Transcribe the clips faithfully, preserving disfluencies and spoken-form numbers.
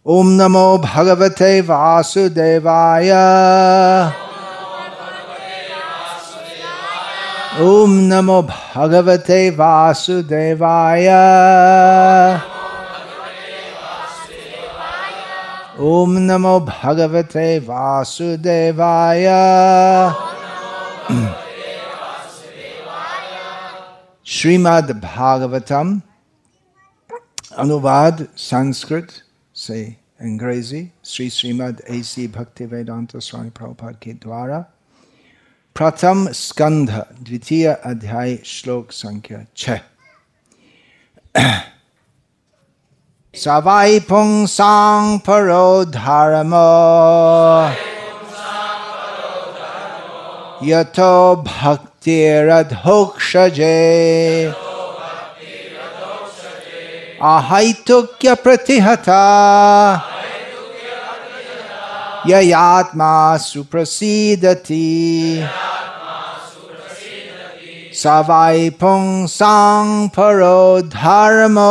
ओम नमो भगवते वासुदेवाय ओम नमो भगवते वासुदेवाय ओम नमो भगवते वासुदेवाय श्रीमद् भागवतम अनुवाद संस्कृत से अंग्रेजी श्री श्रीमद् ऐसी भक्ति वेदांत स्वामी प्रभुपाद के द्वारा प्रथम स्कंध द्वितीय अध्याय श्लोक संख्या छह। सवाई पुंसां परो धर्मो यतो भक्तिरधोक्षजे आहैतुक्य प्रतिहता ययात्मा सुप्रसीदति सवाई पुंसां परो धर्मो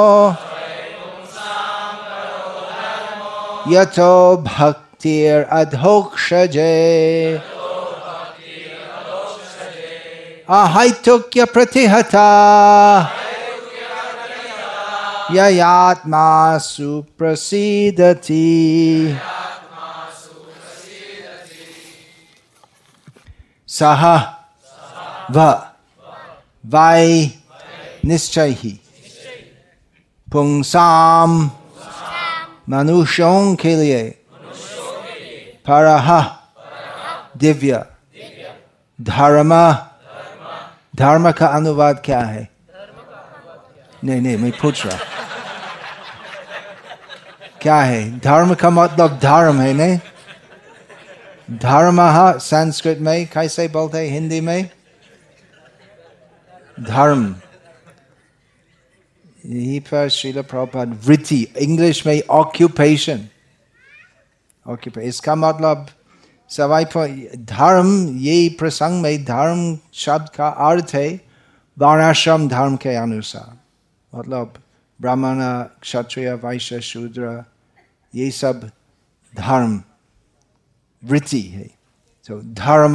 यतो भक्तिरधोक्षजे आहैतुक्य प्रतिहता ययात्मा सुप्रसीदति। सह व वै निश्चय ही पुंसाम मनुष्यों के लिए परह दिव्य धर्म। धर्म का अनुवाद क्या है? नहीं नहीं मैं पूछ रहा क्या है धर्म का मतलब? धर्म है नहीं? धर्म संस्कृत में कैसे बोलते हैं? हिंदी में धर्म। यही पर श्रील प्रभुपाद वृत्ति, इंग्लिश में ऑक्यूपेशन। ऑक्यूपेशन इसका मतलब सवाई धर्म। ये प्रसंग में धर्म शब्द का अर्थ है वर्णाश्रम धर्म के अनुसार, मतलब ब्राह्मण क्षत्रिय वैश्य शूद्र ये सब धर्म वृत्ति है। तो धर्म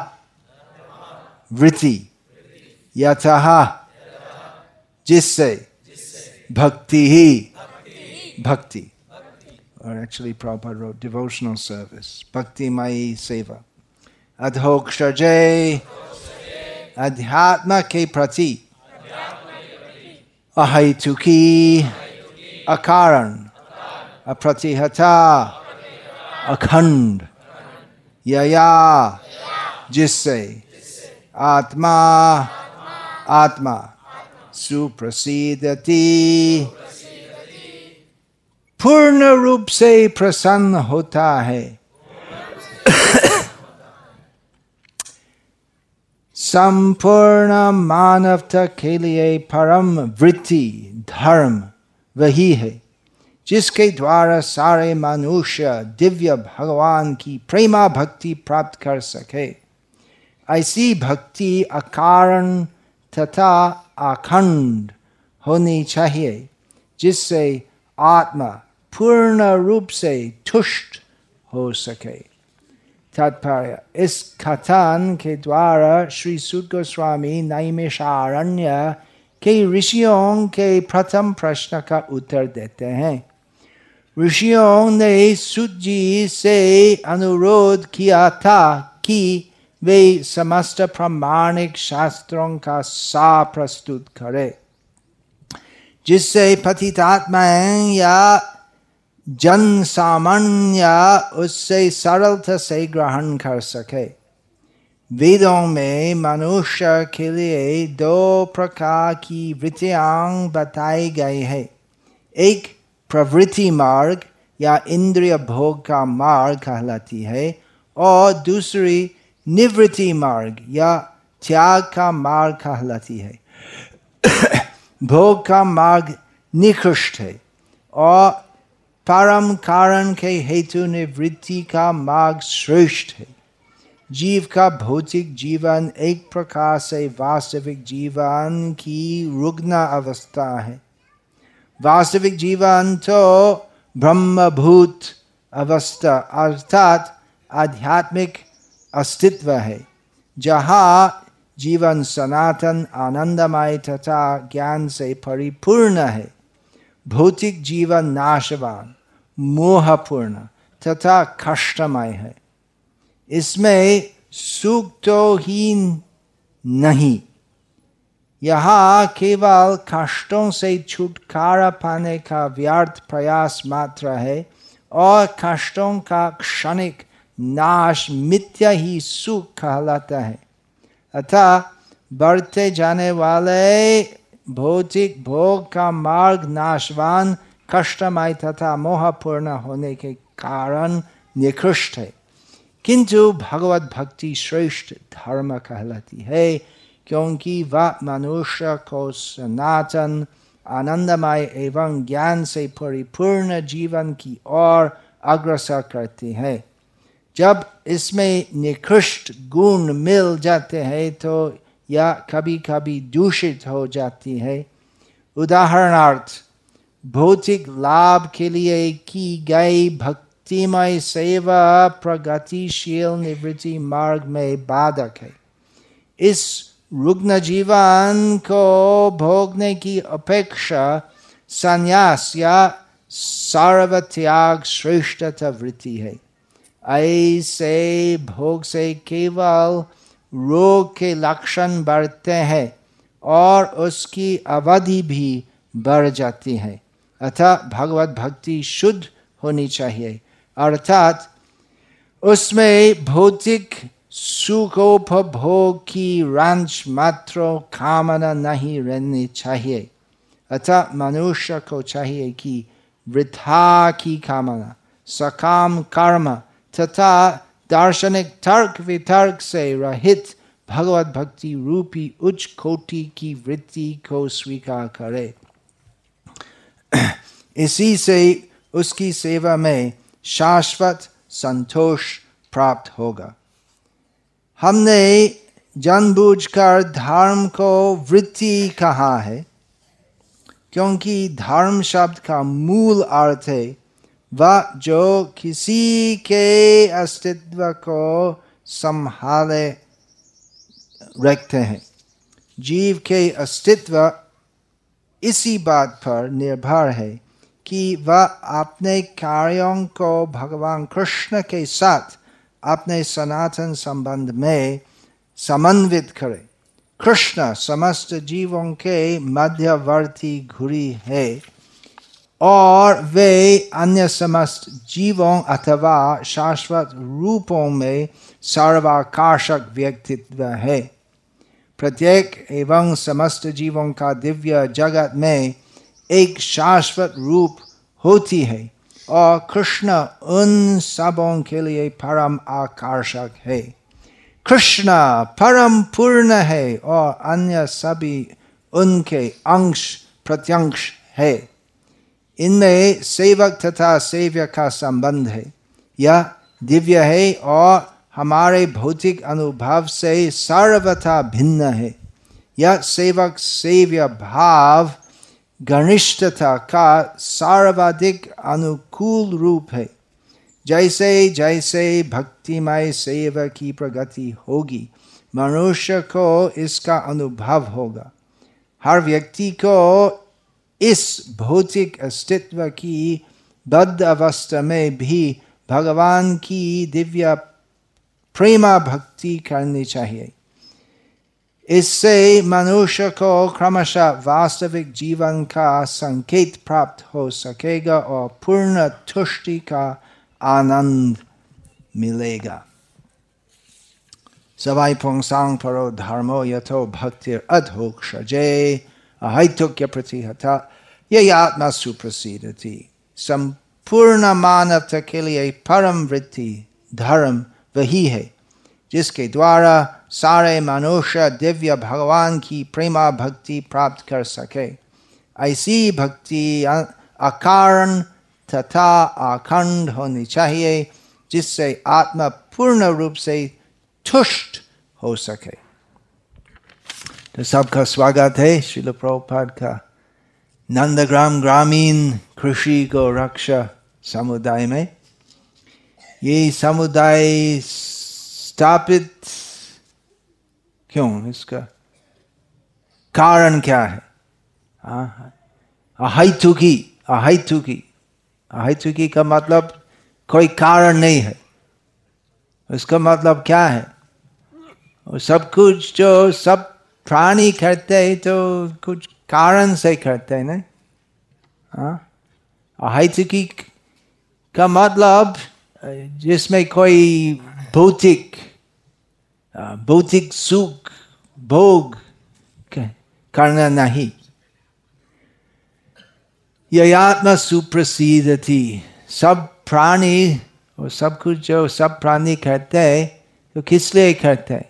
वृत्ति यतः जिससे भक्ति ही भक्ति। और actually proper road devotional service भक्तिमयी सेवा। अधोक्षजे अध्यात्म के प्रति अहैतुकी अकारण अप्रतिहता अखंड यया जिससे आत्मा आत्मा सुप्रसीदति पूर्ण रूप से प्रसन्न होता है। संपूर्ण मानवता के लिए परम वृत्ति धर्म वही है जिसके द्वारा सारे मनुष्य दिव्य भगवान की प्रेमा भक्ति प्राप्त कर सके। ऐसी भक्ति अकारण तथा अखंड होनी चाहिए जिससे आत्मा पूर्ण रूप से तुष्ट हो सके। तात्पर्य इस कथन के द्वारा श्री सूत गोस्वामी नैमिषारण्य के ऋषियों के प्रथम प्रश्न का उत्तर देते हैं। ऋषियों ने सूत जी से अनुरोध किया था कि वे समस्त प्रामाणिक शास्त्रों का सार प्रस्तुत करें जिससे पतितात्माएं या जन सामान्य उससे सरलता से ग्रहण कर सके। वेदों में मनुष्य के लिए दो प्रकार की वृत्तियां बताई गई है। एक प्रवृत्ति मार्ग या इंद्रिय भोग का मार्ग कहलाती है और दूसरी निवृत्ति मार्ग या त्याग का मार्ग कहलाती है। भोग का मार्ग निकृष्ट है और परम कारण के हेतु निवृत्ति का मार्ग श्रेष्ठ है। जीव का भौतिक जीवन एक प्रकार से वास्तविक जीवन की रुग्ण अवस्था है। वास्तविक जीवन तो ब्रह्मभूत अवस्था अर्थात आध्यात्मिक अस्तित्व है, जहाँ जीवन सनातन आनंदमय तथा ज्ञान से परिपूर्ण है। भौतिक जीवन नाशवान, मोहपूर्ण तथा कष्टमय है। इसमें सुख तो ही नहीं, यहाँ केवल कष्टों से छुटकारा पाने का व्यर्थ प्रयास मात्र है और कष्टों का क्षणिक नाश मिथ्या ही सुख कहलाता है। अतः बढ़ते जाने वाले भौतिक भोग का मार्ग नाशवान, कष्टमय तथा मोहपूर्ण होने के कारण निकृष्ट है, किंतु भगवत भक्ति श्रेष्ठ धर्म कहलाती है, क्योंकि वह मनुष्य को सनातन आनंदमय एवं ज्ञान से परिपूर्ण जीवन की ओर अग्रसर करती है। जब इसमें निकृष्ट गुण मिल जाते हैं तो यह कभी कभी दूषित हो जाती है। उदाहरणार्थ, भौतिक लाभ के लिए की गई भक्तिमय सेवा प्रगतिशील निवृत्ति मार्ग में बाधक है। इस रुग्ण जीवन को भोगने की अपेक्षा संन्यास या सर्वत्याग श्रेष्ठतम वृत्ति है। ऐसे भोग से केवल रोग के लक्षण बढ़ते हैं और उसकी अवधि भी बढ़ जाती है। अतः भगवत भक्ति शुद्ध होनी चाहिए, अर्थात उसमें भौतिक सुखोपभोग की रंच मात्र कामना नहीं रहनी चाहिए। अतः मनुष्य को चाहिए कि वृथा की कामना, सकाम कर्म तथा दार्शनिक तर्क वितर्क से रहित भगवत भक्ति रूपी उच्च कोटि की वृत्ति को स्वीकार करे। इसी से उसकी सेवा में शाश्वत संतोष प्राप्त होगा। हमने जानबूझकर धर्म को वृत्ति कहा है, क्योंकि धर्म शब्द का मूल अर्थ है वह जो किसी के अस्तित्व को संभाले रखते हैं। जीव के अस्तित्व इसी बात पर निर्भर है कि वह अपने कार्यों को भगवान कृष्ण के साथ अपने सनातन संबंध में समन्वित करे। कृष्ण समस्त जीवों के मध्यवर्ती घुरी है और वे अन्य समस्त जीवों अथवा शाश्वत रूपों में सर्वाकर्षक व्यक्तित्व है। प्रत्येक एवं समस्त जीवों का दिव्य जगत में एक शाश्वत रूप होती है और कृष्ण उन सबों के लिए परम आकर्षक है। कृष्ण परम पूर्ण है और अन्य सभी उनके अंश प्रत्यंश है। इनमें सेवक तथा सेव्य का संबंध है। यह दिव्य है और हमारे भौतिक अनुभव से सर्वथा भिन्न है। यह सेवक सेव्य भाव घनिष्ठता का सर्वाधिक अनुकूल रूप है। जैसे जैसे भक्तिमय सेवा की प्रगति होगी, मनुष्य को इसका अनुभव होगा। हर व्यक्ति को इस भौतिक अस्तित्व की बद्ध अवस्था में भी भगवान की दिव्य प्रेमा भक्ति करनी चाहिए। इससे मनुष्य को क्रमशः वास्तविक जीवन का संकेत प्राप्त हो सकेगा और पूर्ण तुष्टि का आनंद मिलेगा। सवाई पुंसां परो धर्मो यथो भक्तिर अधोक्षजे अहैतुक्य प्रतिहता यह आत्मा सुप्रसिद्धति। संपूर्ण मानवता के लिए परम वृत्ति धर्म वही है जिसके द्वारा सारे मनुष्य दिव्य भगवान की प्रेमा भक्ति प्राप्त कर सके। ऐसी भक्ति अकारण तथा अखंड होनी चाहिए, जिससे आत्मा पूर्ण रूप से तुष्ट हो सके। तो सबका स्वागत है श्रील प्रभुपाद का नंदग्राम ग्रामीण कृषि को रक्षा समुदाय में। ये समुदाय स्थापित क्यों, इसका कारण क्या है? अहैतुकी, अहैतुकी, अहैतुकी का मतलब कोई कारण नहीं है। उसका मतलब क्या है? और सब कुछ जो सब प्राणी करते हैं तो कुछ कारण से करते हैं ना। अहैतुकी का मतलब जिसमें कोई भौतिक भौतिक सुख भोग करना नहीं। ययात्मा सुप्रसिद्धति, सब प्राणी और सब कुछ जो सब प्राणी करते हैं तो किस लिए करते हैं?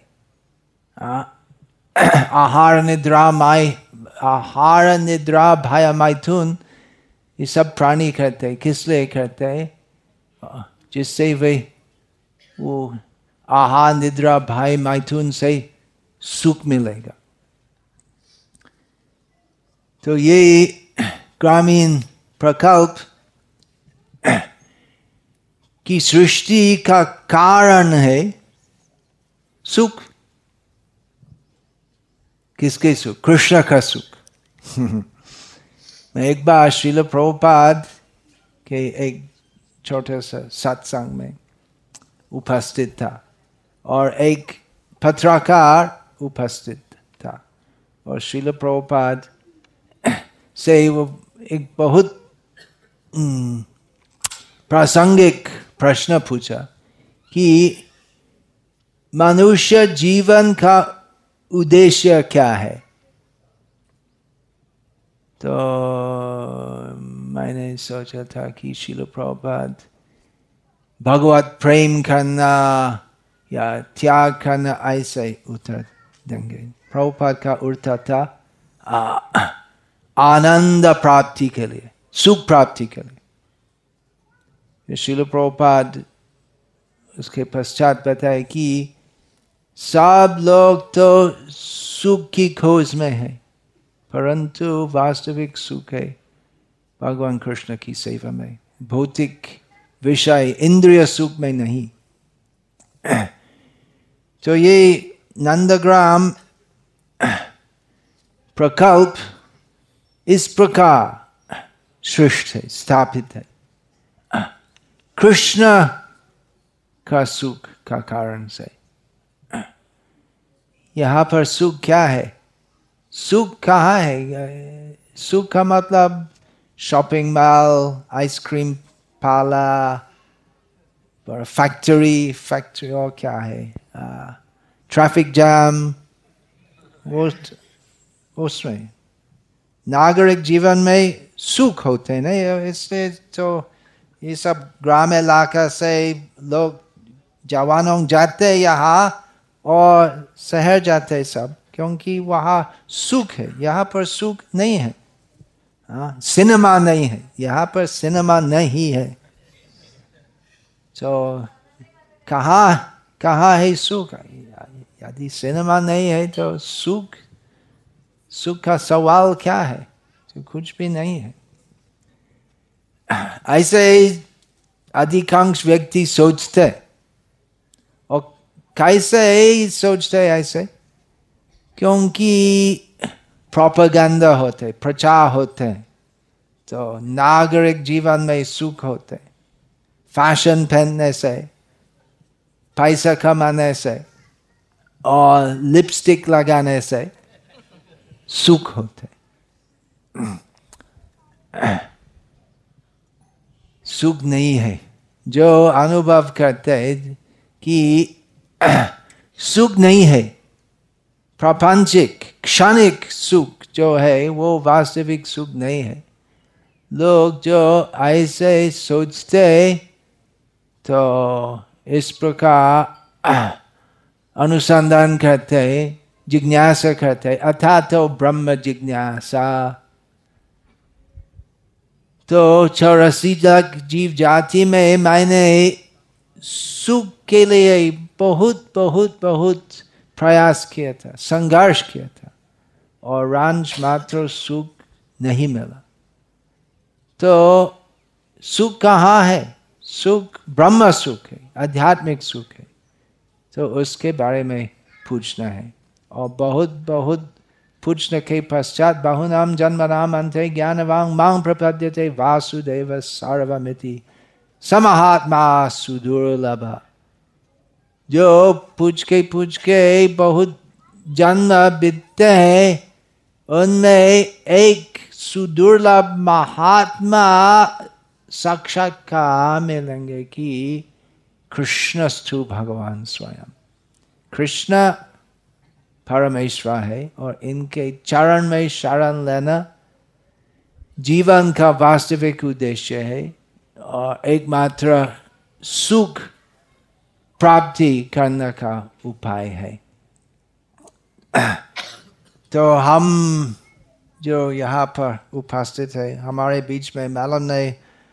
आहार निद्रा माय आहार निद्रा भय मैथुन, ये सब प्राणी करते हैं। किस लिए करते हैं? जिससे वे वो आहार निद्रा भय मैथुन से सुख मिलेगा। तो ये ग्रामीण प्रकल्प की सृष्टि का कारण है सुख। किसके सुख? कृष्ण का सुख। मैं एक बार श्रील प्रभुपाद के एक छोटे सा सत्संग में उपस्थित था और एक पत्रकार उपस्थित था और श्रील प्रभुपाद से वो एक बहुत प्रासंगिक प्रश्न पूछा कि मनुष्य जीवन का उद्देश्य क्या है? तो मैंने सोचा था कि श्रील प्रभुपाद भगवत प्रेम करना या त्याग करना ऐसे उत्तर देंगे। प्रभुपाद का उत्तर था आनंद प्राप्ति के लिए, सुख प्राप्ति के लिए। श्रील प्रभुपाद उसके पश्चात बताए कि सब लोग तो सुख की खोज में है, परंतु वास्तविक सुख है भगवान कृष्ण की सेवा में, भौतिक विषय इंद्रिय सुख में नहीं। तो ये नंदग्राम प्रकल्प इस प्रकार सृष्ट है, स्थापित है, कृष्ण का सुख का कारण से। यहाँ पर सुख क्या है? सुख कहाँ है? सुख का मतलब shopping mall, ice cream parlour, factory factory और क्या है, ट्रैफिक जाम, वो उसमें नागरिक जीवन में सुख होते हैं नहीं। इसलिए तो ये सब ग्राम इलाका से लोग जवानों जाते यहाँ और शहर जाते सब, क्योंकि वहाँ सुख है। यहाँ पर सुख नहीं है। हाँ, सिनेमा नहीं है, यहाँ पर सिनेमा नहीं है। तो कहाँ कहाँ है सुख? यदि सिनेमा नहीं है तो सुख सुख का सवाल क्या है? तो कुछ भी नहीं है। ऐसे अधिकांश व्यक्ति सोचते, और कैसे सोचते ऐसे? क्योंकि प्रोपेगेंडा होते, प्रचार होते, तो नागरिक जीवन में सुख होते। फैशन पहनने से, पैसा कमाने से और लिपस्टिक लगाने से सुख होते। सुख नहीं है। जो अनुभव करते हैं कि सुख नहीं है, प्रापंचिक क्षणिक सुख जो है वो वास्तविक सुख नहीं है। लोग जो ऐसे सोचते तो इस प्रकार अनुसंधान करते, जिज्ञासा करते, अर्थात तो ब्रह्म जिज्ञासा। तो चौरासी लाख जीव जाति में मैंने सुख के लिए बहुत बहुत बहुत प्रयास किया था, संघर्ष किया था, और अंश मात्र सुख नहीं मिला। तो सुख कहाँ है? सुख ब्रह्म सुख है, आध्यात्मिक सुख है। तो उसके बारे में पूछना है। और बहुत बहुत पूछने के पश्चात बहुनाम जन्मनाम अन्ते ज्ञानवान मां प्रपद्यते वासुदेव सर्वमिति समहात्मा सुदुर्लभ। जो पूछ के पूछ के बहुत जन्म बीतते हैं, उनमें एक सुदुर्लभ महात्मा साक्षात्कार मिलेंगे कि कृष्णस्तु भगवान स्वयं। कृष्ण परमेश्वर है और इनके चरण में शरण लेना जीवन का वास्तविक उद्देश्य है और एकमात्र सुख प्राप्ति करने का उपाय है। तो हम जो यहाँ पर उपस्थित है, हमारे बीच में मालूम नहीं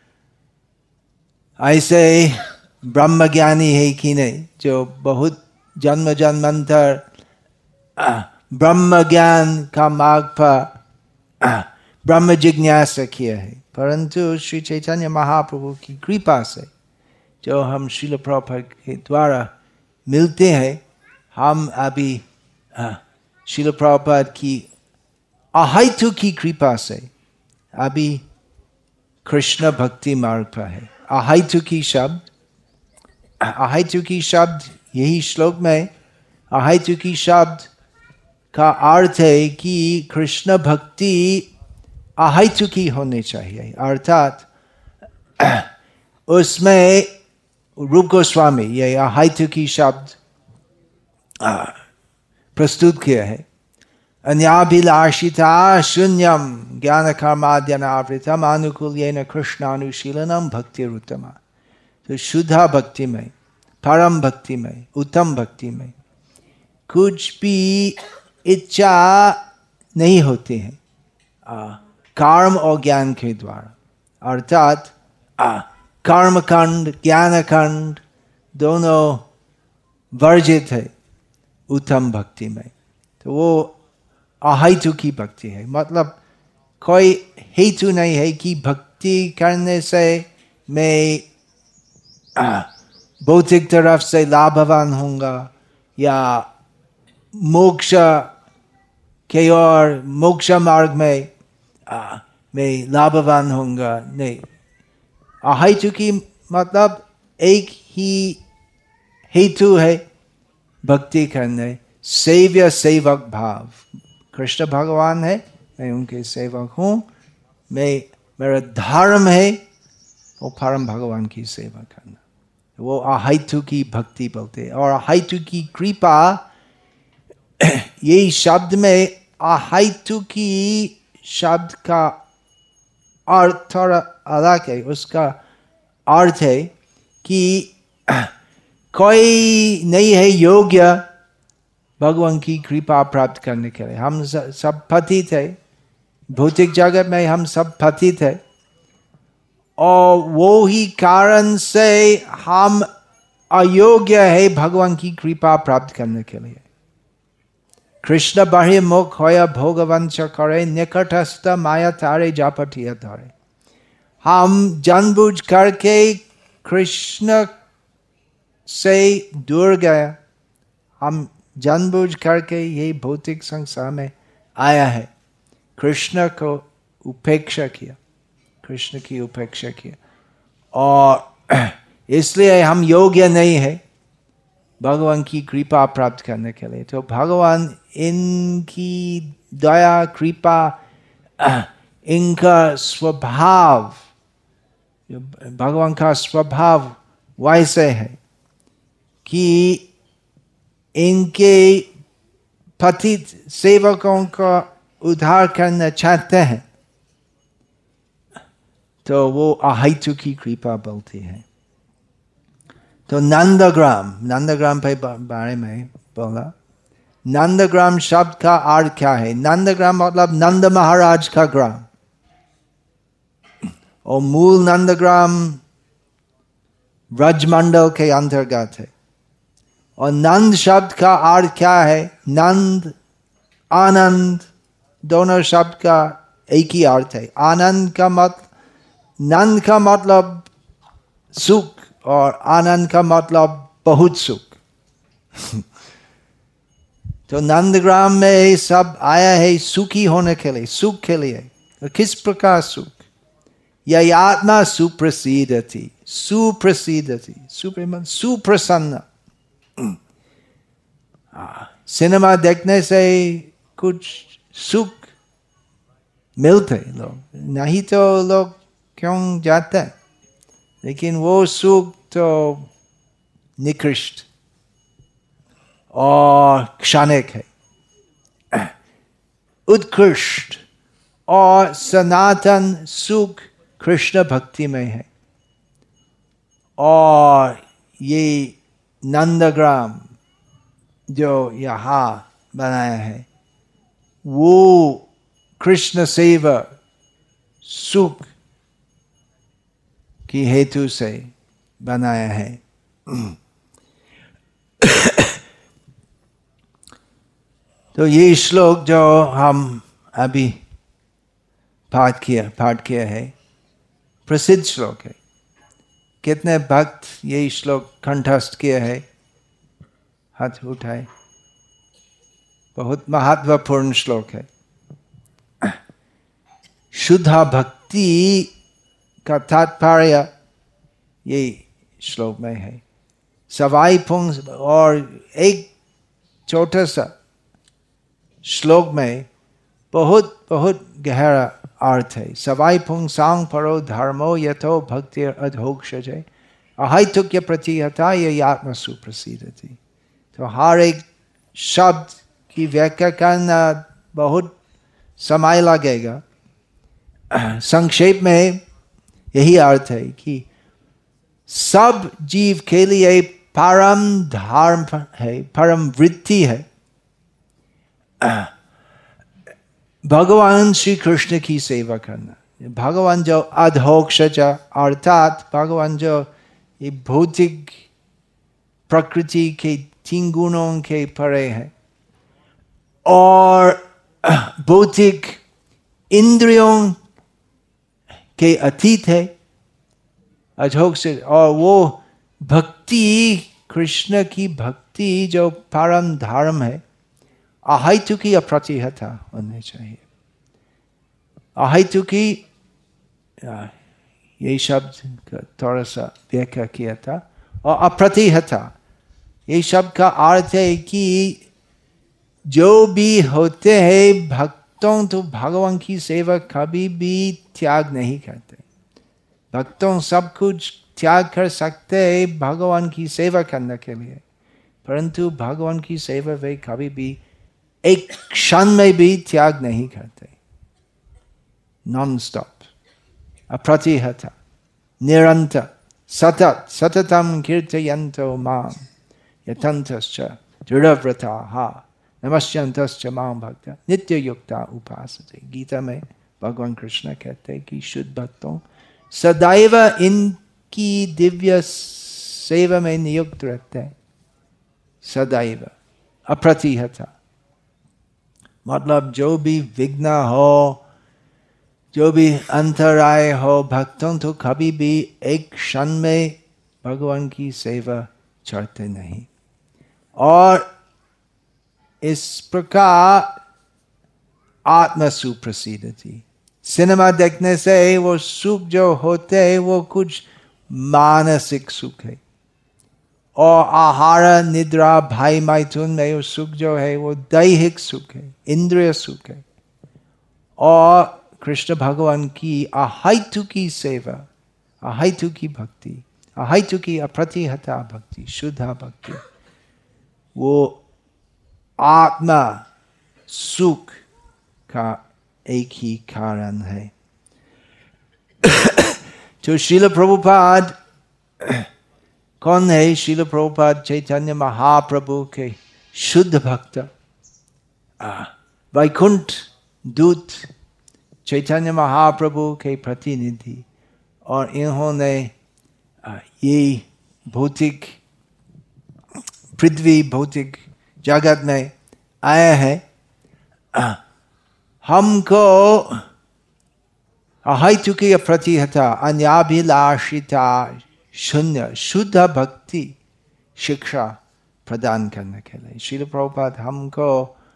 ऐसे ब्रह्मज्ञानी है कि नहीं, जो बहुत जन्म जन्मांतर ब्रह्म ज्ञान का मार्ग पर ब्रह्म जिज्ञासा किया है, परंतु श्री चैतन्य महाप्रभु की कृपा से जो हम श्रील प्रभुपाद के द्वारा मिलते हैं, हम अभी श्रील प्रभुपाद की अहेतु की कृपा से अभी कृष्ण भक्ति मार्ग पर है। अहेतु की शब्द अहेतु की शब्द यही श्लोक में अहेतु की शब्द का अर्थ है कि कृष्ण भक्ति अहेतु की होनी चाहिए, अर्थात उसमें रूप गोस्वामी ये अहेतु की शब्द प्रस्तुत किया है। अन्याभिलाषिता शून्यम ज्ञान कर्माद्यनावृतम अनुकूल्येन कृष्णानुशीलनम भक्तिरुत्तमा। तो शुद्धा भक्ति में, परम भक्ति में, उत्तम भक्ति में कुछ भी इच्छा नहीं होती है कर्म और ज्ञान के द्वारा, अर्थात कर्म खंड ज्ञान खंड दोनों वर्जित है उत्तम भक्ति में। तो वो अहेतु की भक्ति है, मतलब कोई हेतु नहीं है कि भक्ति करने से मैं भौतिक तरफ से लाभवान होऊंगा या मोक्ष के और मोक्ष मार्ग में आ, मैं लाभवान होऊंगा। नहीं, अहेतु की मतलब एक ही हेतु है भक्ति करने, सेव्य सेवक भाव। कृष्ण भगवान है, मैं उनके सेवक हूँ, मैं मेरा धर्म है वो परम भगवान की सेवा करना, वो अहेतु की भक्ति बोलते हैं। और अहेतु की कृपा, यही शब्द में अहेतु की शब्द का अर्थ थोड़ा अलग है। उसका अर्थ है कि कोई नहीं है योग्य भगवान की कृपा प्राप्त करने के लिए। हम सब पतित है, भौतिक जगत में हम सब पतित है और वो ही कारण से हम अयोग्य है भगवान की कृपा प्राप्त करने के लिए। कृष्ण बहिर्मुख होया भोगवंश करे, निकटस्थ माया तारे जापटिया धरे। हम जानबूझ करके कृष्ण से दूर गया, हम जानबूझ करके ये भौतिक संसार में आया है, कृष्ण को उपेक्षा किया, कृष्ण की उपेक्षा किया और इसलिए हम योग्य नहीं है भगवान की कृपा प्राप्त करने के लिए। तो भगवान इनकी दया कृपा, इनका स्वभाव, भगवान का स्वभाव वैसे है कि इनके पतित सेवकों का उद्धार करना चाहते हैं, तो वो अहेतु की कृपा बोलती है। तो नंदग्राम, नंदग्राम पे बारे में बोला। नंदग्राम शब्द का अर्थ क्या है? नंदग्राम मतलब नंद महाराज का ग्राम, और मूल नंदग्राम ब्रजमंडल के अंतर्गत है। और नंद शब्द का अर्थ क्या है? नंद, आनंद, दोनों शब्द का एक ही अर्थ है। आनंद का मत नंद का मतलब सुख और आनंद का मतलब बहुत सुख। तो नंदग्राम में सब आया है सुखी होने के लिए, सुख के लिए। तो किस प्रकार सुख? यह आत्मा सुप्रसिद्धति, सुप्रसिद्धति, सुप्र सुप्रसन्न। सिनेमा देखने से कुछ सुख मिलते लोग, नहीं तो लोग क्यों जाते? लेकिन वो सुख तो निकृष्ट और क्षणिक है। उत्कृष्ट और सनातन सुख कृष्ण भक्ति में है। और ये नंदग्राम जो यहाँ बनाया है वो कृष्ण सेवा सुख की हेतु से बनाया है। तो ये श्लोक जो हम अभी पाठ किया पाठ किया है प्रसिद्ध श्लोक है। कितने भक्त ये श्लोक कंठस्थ किया है? हाथ उठाए। बहुत महत्वपूर्ण श्लोक है। शुद्ध भक्ति का तात्पर्य ये श्लोक में है। सवाई पुंग और एक छोटा सा श्लोक में बहुत बहुत गहरा अर्थ है। सवाई पुंग सांग परो धर्मो यथो भक्ति अधोक्षजे अहैतुक्य प्रतिहता ये आत्मा सुप्रसिद्धति। तो हर एक शब्द की व्याख्या करना बहुत समय लगेगा। संक्षेप में यही अर्थ है कि सब जीव के लिए परम धर्म है, परम वृत्ति है भगवान श्री कृष्ण की सेवा करना। भगवान जो अधोक्षज अर्थात भगवान जो ये भौतिक प्रकृति के तीन गुणों के परे है और भौतिक इंद्रियों के अतीत है अधोक्षज। और वो भक्ति कृष्ण की भक्ति जो परम धर्म है अहैतुकी अप्रतिहता होनी चाहिए। अहैतुकी ये शब्द का थोड़ा सा व्याख्या किया था। और अप्रतिहता ये शब्द का अर्थ है कि जो भी होते हैं भक्तों तो भगवान की सेवा कभी भी त्याग नहीं करते। भक्तों सब कुछ त्याग कर सकते हैं भगवान की सेवा करने के लिए, परंतु भगवान की सेवा वे कभी भी एक क्षण में भी त्याग नहीं करते। नॉन स्टॉप, अप्रतिहता, निरंतर, सतत, सततम कीर्तयन्तो माम यतन्तश्च दृढ़व्रताः नमस्यन्तश्च मां भक्ता नित्य युक्ता उपासते। गीता में भगवान कृष्ण कहते हैं कि शुद्ध भक्तों सदैव इनकी दिव्य सेवा में नियुक्त रहते हैं। सदैव अप्रतिहता मतलब जो भी विघ्न हो, जो भी अंतराय हो, भक्तों तो कभी भी एक क्षण में भगवान की सेवा छोड़ते नहीं। और इस प्रकार आत्मा सुप्रसिद्धति। सिनेमा देखने से वो सुख जो होते हैं वो कुछ मानसिक सुख है। और आहार निद्रा भाई मैथुन में वो सुख जो है वो दैहिक सुख है, इंद्रिय सुख है। और कृष्ण भगवान की अहैतुकी सेवा, अहैतुकी भक्ति, अहैतुकी अप्रतिहता भक्ति, शुद्ध भक्ति, वो आत्मा सुख का एक ही कारण है। तो श्रील प्रभुपाद कौन है? श्रील प्रभुपाद चैतन्य महाप्रभु के शुद्ध भक्त, वैकुंठ दूत चैतन्य महाप्रभु के प्रतिनिधि। और इन्होंने ये भौतिक पृथ्वी भौतिक जगत में आए हैं हमको अहैतुकीय प्रतिहता अन्याभिलाषिता शून्य शुद्ध भक्ति शिक्षा प्रदान करने के लिए श्रील प्रभुपाद हमको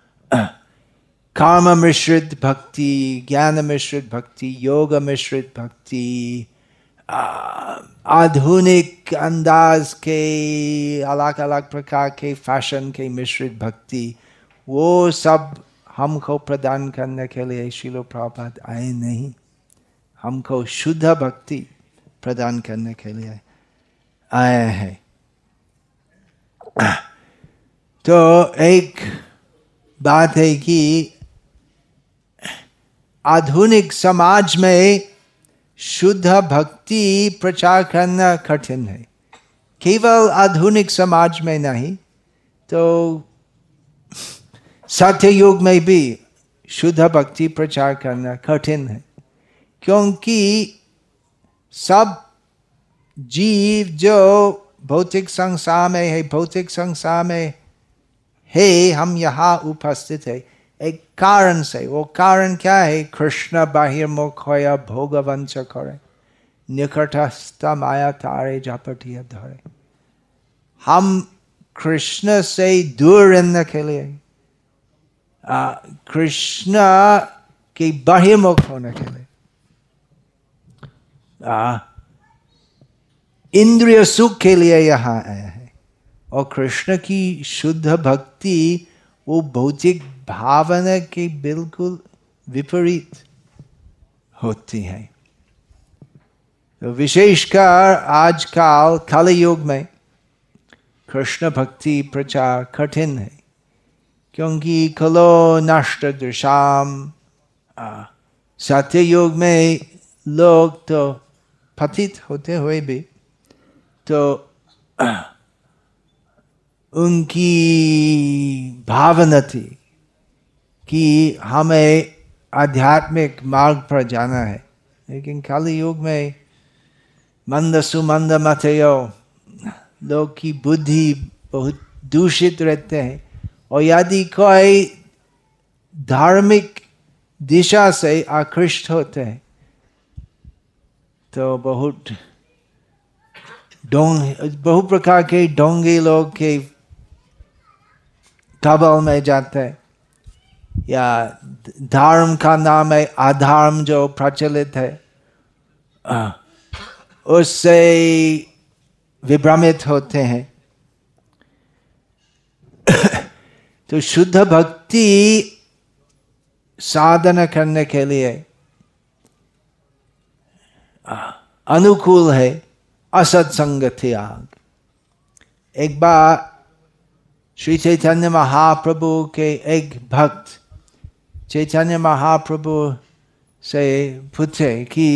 कर्म मिश्रित भक्ति, ज्ञान मिश्रित भक्ति, योग मिश्रित भक्ति, आधुनिक अंदाज के अलग अलग प्रकार के फैशन के मिश्रित भक्ति, वो सब हमको प्रदान करने के लिए श्रील प्रभुपाद आए नहीं। हमको शुद्ध भक्ति प्रदान करने के लिए आए हैं। तो एक बात है कि आधुनिक समाज में शुद्ध भक्ति प्रचार करना कठिन है। केवल आधुनिक समाज में नहीं तो सत्य युग में भी शुद्ध भक्ति प्रचार करना कठिन है, क्योंकि सब जीव जो भौतिक संसार में है, भौतिक संसार में है, हम यहाँ उपस्थित है एक कारण से। वो कारण क्या है? कृष्ण बहिर्मुख होया भोगवंश करे, निकटस्थ माया तारे झपटिया धरे। हम कृष्ण से दूर रहने के लिए, कृष्ण के बहिर्मुख होने के लिए, आ, इंद्रिय सुख के लिए यहाँ आया है। और कृष्ण की शुद्ध भक्ति वो भौतिक भावना के बिल्कुल विपरीत होती है। तो विशेषकर आजकल कलयुग में कृष्ण भक्ति प्रचार कठिन है, क्योंकि कलो नष्ट दृशाम, सत्य युग में लोग तो पतित होते हुए भी तो उनकी भावना थी कि हमें आध्यात्मिक मार्ग पर जाना है। लेकिन कलि युग में मंद सुमंद मतयो, लोग की बुद्धि बहुत दूषित रहते हैं। और यदि कोई धार्मिक दिशा से आकृष्ट होते हैं तो बहुत डोंग बहुत प्रकार के डोंगे लोग के कबल में जाते हैं, या धर्म का नाम है अधर्म जो प्रचलित है, उससे विभ्रमित होते हैं। तो शुद्ध भक्ति साधना करने के लिए अनुकूल है असत्संग त्याग। एक बार श्री चैतन्य महाप्रभु के एक भक्त चैतन्य महाप्रभु से पूछे कि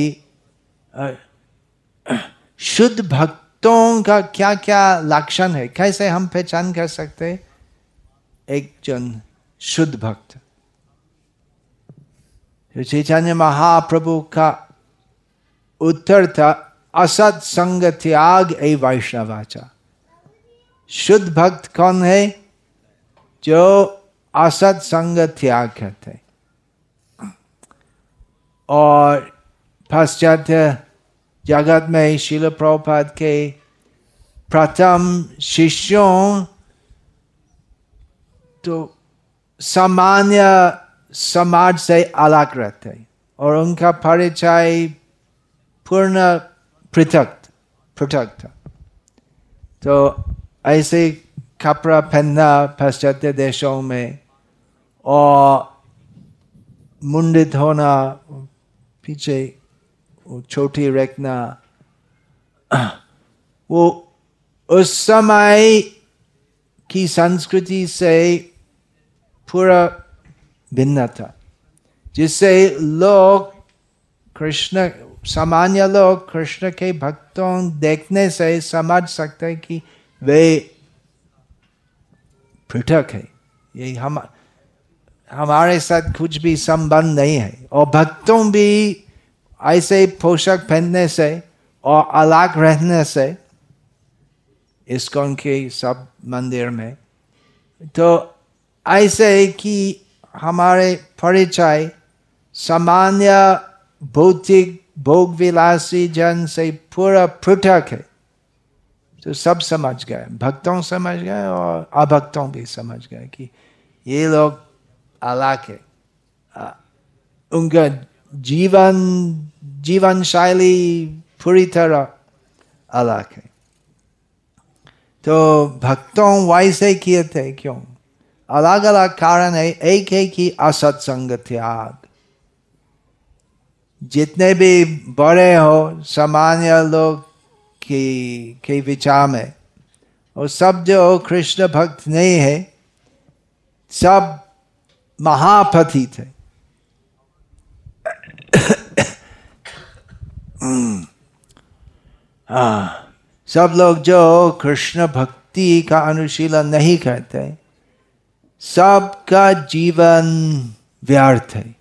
शुद्ध भक्तों का क्या क्या लक्षण है, कैसे हम पहचान कर सकते एक जन शुद्ध भक्त। तो चैतन्य महाप्रभु का उत्तर था असत संग त्याग ए वैष्णवाचा। शुद्ध भक्त कौन है? जो असत संग त्याग करते। और पाश्चात्य जगत में श्रील प्रभुपाद के प्रथम शिष्यों तो सामान्य समाज से अलग रहते और उनका परिचय पूर्ण पृथक पृथक था। तो ऐसे कपड़ा पहनना पाश्चात्य देशों में और मुंडित होना, पीछे छोटी रखना, वो उस समय की संस्कृति से पूरा भिन्न था, जिससे लोग कृष्ण सामान्य लोग कृष्ण के भक्तों देखने से समझ सकते कि वे पृथक है, ये हम हमारे साथ कुछ भी संबंध नहीं है। और भक्तों भी ऐसे पोशाक पहनने से और अलग रहने से इस्कॉन के सब मंदिर में तो ऐसे कि हमारे परिचय सामान्य भौतिक भोग विलासी जन से पूरा पृथक है। तो सब समझ गए, भक्तों समझ गए और अभक्तों भी समझ गए कि ये लोग अलग है, उनका जीवन जीवन शैली पूरी तरह अलग है। तो भक्तों वैसे किए थे, क्यों? अलग अलग कारण है। एक है कि असत्संग त्याग। जितने भी बड़े हो सामान्य लोग की के विचार में, और सब जो कृष्ण भक्त नहीं है सब महापति थे। हाँ, सब लोग जो कृष्ण भक्ति का अनुशीलन नहीं करते सबका जीवन व्यर्थ है।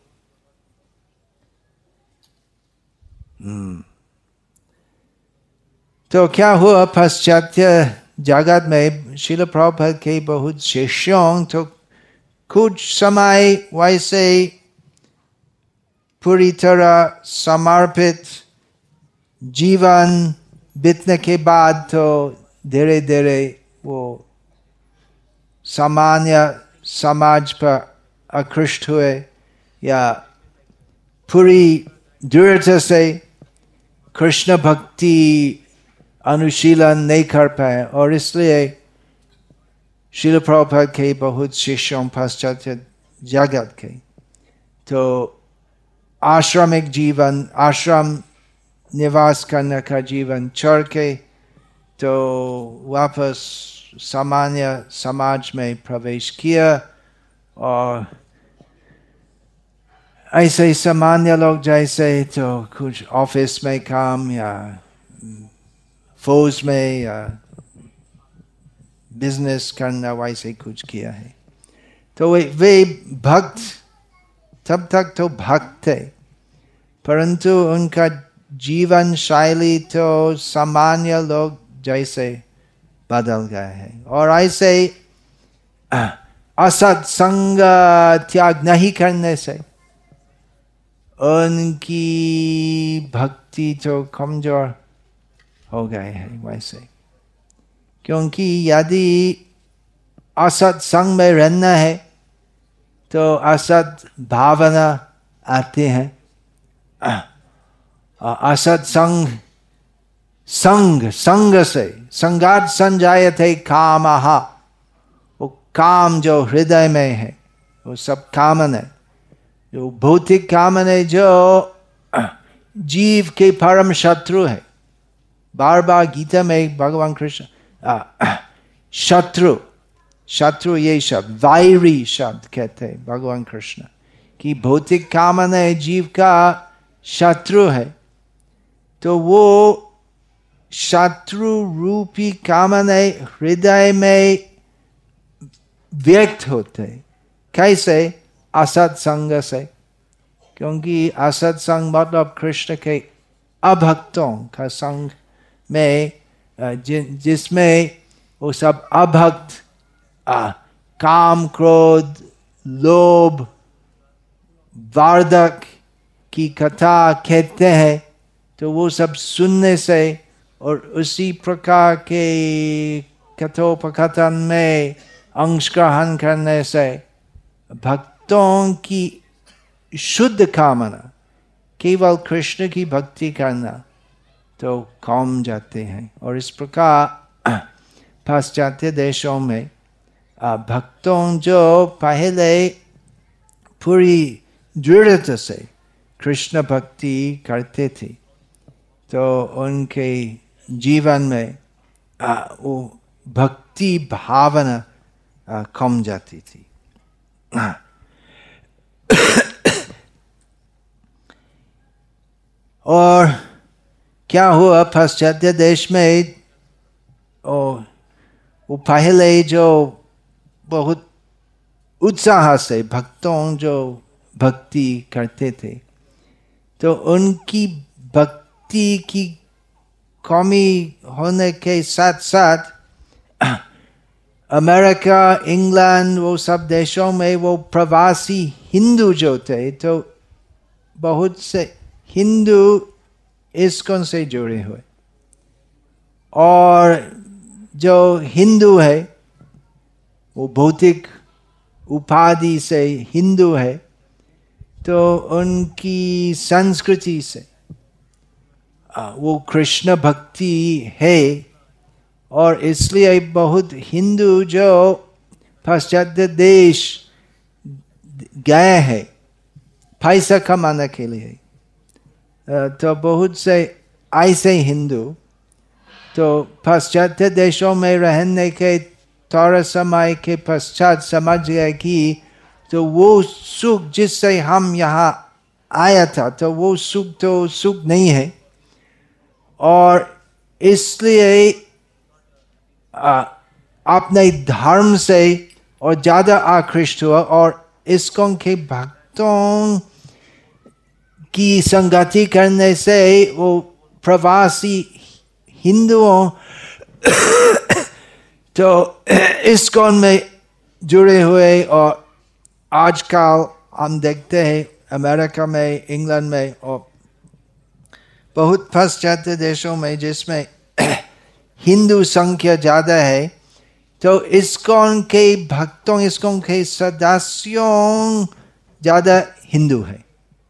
हम्म तो क्या हुआ, पाश्चात्य जगत में श्रील प्रभुपाद के बहुत शिष्यों तो कुछ समय वैसे पूरी तरह समर्पित जीवन बीतने के बाद तो धीरे धीरे वो सामान्य समाज पर आकृष्ट हुए या पूरी दृढ़ता से कृष्ण भक्ति अनुशीलन नहीं कर पाए, और इसलिए श्रील प्रभुपाद के बहुत शिष्यों पाश्चात्य जगत के तो आश्रमिक जीवन, आश्रम निवास करने का जीवन छोड़ के तो वापस सामान्य समाज में प्रवेश किया। और ऐसे सामान्य लोग जैसे तो कुछ ऑफिस में काम या फौज में या बिजनेस करना वैसे कुछ किया है। तो वे वे भक्त तब तक तो भक्त थे, परंतु उनका जीवन शैली तो सामान्य लोग जैसे बदल गए हैं। और ऐसे असत संग त्याग नहीं करने से उनकी भक्ति तो कमजोर हो गए हैं वैसे। क्योंकि यदि असत संग में रहना है तो असत भावना आती है। असत संग संग संग से संगात संजायते कामः, वो काम जो हृदय में है वो सब कामन है, जो भौतिक कामन है, जो जीव के परम शत्रु है। बार बार गीता में भगवान कृष्ण शत्रु शत्रु ये शब्द वैरी शब्द कहते हैं भगवान कृष्ण कि भौतिक कामना है जीव का शत्रु है। तो वो शत्रु रूपी कामना हृदय में व्यक्त होते कैसे? असत संग से। क्योंकि असत संग मतलब कृष्ण के अभक्तों का संग में, जिसमें वो सब अभक्त आ, काम क्रोध लोभ वार्धक की कथा कहते हैं, तो वो सब सुनने से और उसी प्रकार के कथोपकथन में अंश ग्रहण करने से भक्तों की शुद्ध कामना केवल कृष्ण की भक्ति करना तो कम जाते हैं। और इस प्रकार पाश्चात्य देशों में भक्तों जो पहले पूरी दृढ़ता से कृष्ण भक्ति करते थे तो उनके जीवन में आ, वो भक्ति भावना आ, कम जाती थी। और क्या हुआ पाश्चात्य देश में, ओ, वो पहले जो बहुत उत्साह से भक्तों जो भक्ति करते थे तो उनकी भक्ति की कमी होने के साथ साथ अमेरिका इंग्लैंड वो सब देशों में वो प्रवासी हिंदू जो थे तो बहुत से हिंदू इस्कॉन से जुड़े हुए, और जो हिंदू है वो भौतिक उपाधि से हिंदू है, तो उनकी संस्कृति से वो कृष्ण भक्ति है, और इसलिए बहुत हिंदू जो पाश्चात्य देश गए हैं पैसा कमाने के लिए, तो बहुत से ऐसे हिंदू तो पाश्चात्य देशों में रहने के थोड़ा समय के पश्चात समझ गए कि तो वो सुख जिससे हम यहाँ आया था, तो वो सुख तो सुख नहीं है, और इसलिए अपने धर्म से और ज्यादा आकृष्ट हुआ, और इस्कॉन के भक्तों की संगति करने से वो प्रवासी हिंदुओं तो इस्कॉन में जुड़े हुए, और आजकल हम देखते हैं अमेरिका में, इंग्लैंड में और बहुत पाश्चात्य देशों में जिसमें हिंदू संख्या ज़्यादा है, तो इस्कॉन के भक्तों, इस्कॉन के सदस्यों ज़्यादा हिंदू है।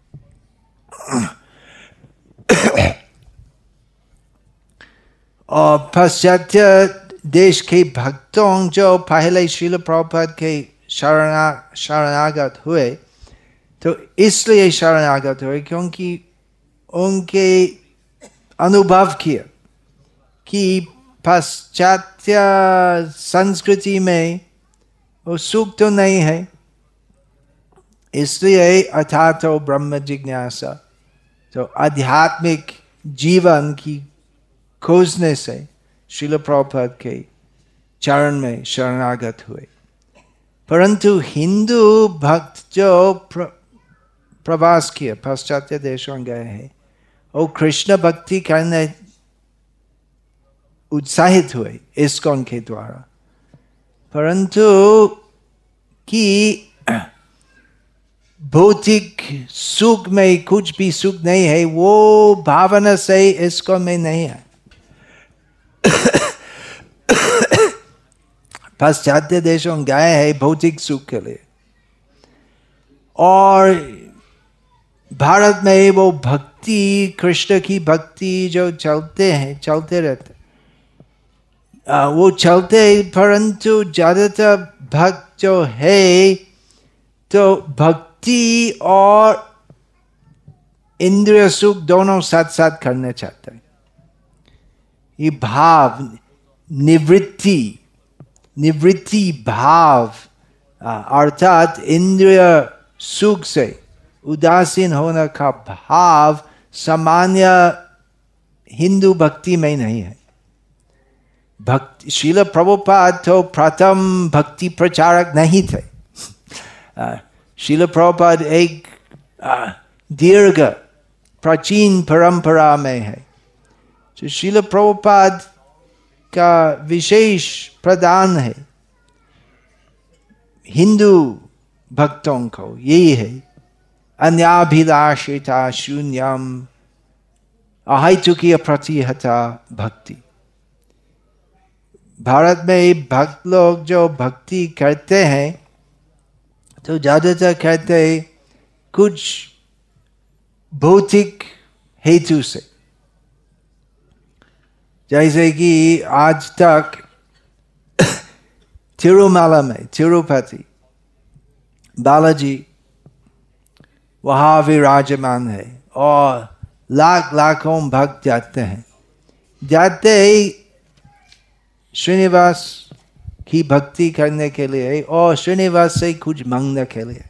और पाश्चात्य देश के भक्तों जो पहले श्रील प्रभुपाद के शरणा शरणागत हुए, तो इसलिए शरणागत हुए क्योंकि उनके अनुभव किया कि पाश्चात्य संस्कृति में वो सुख तो नहीं है, इसलिए अथातो ब्रह्म जिज्ञासा, तो आध्यात्मिक जीवन की खोजने से श्रील प्रभुपाद के चरण में शरणागत हुए। परंतु हिंदू भक्त जो प्र, प्रवास किए, पाश्चात्य देशों गए हैं, वो कृष्ण भक्ति करने उत्साहित हुए इस्कॉन के द्वारा, परंतु कि भौतिक सुख में कुछ भी सुख नहीं है, वो भावना से इस्कॉन में नहीं है। पाश्चात्य देशों गए हैं भौतिक सुख के लिए, और भारत में वो भक्ति, कृष्ण की भक्ति जो चलते हैं, चलते रहते आ, वो चलते, परंतु ज्यादातर भक्त जो है तो भक्ति और इंद्रिय सुख दोनों साथ साथ करना चाहते हैं। ये भाव निवृत्ति निवृत्ति भाव अर्थात इंद्रिय सुख से उदासीन होने का भाव सामान्य हिंदू भक्ति में नहीं है। भक्ति श्रील प्रभुपाद तो प्रथम भक्ति प्रचारक नहीं थे। श्रील प्रभुपाद एक दीर्घ प्राचीन परंपरा में है। तो श्रील प्रभुपाद का विशेष प्रदान है हिंदू भक्तों को, यही है अन्याभिलाषिता शून्यम अहैतुकीय प्रतिहता भक्ति। भारत में भक्त लोग जो भक्ति करते हैं तो ज्यादातर कहते हैं कुछ भौतिक हेतु से, जैसे कि आज तक तिरुमला में तिरुपति बालाजी वहाँ विराजमान है और लाख लाखों भक्त जाते हैं। जाते ही श्रीनिवास की भक्ति करने के लिए और श्रीनिवास से कुछ मांगने के लिए।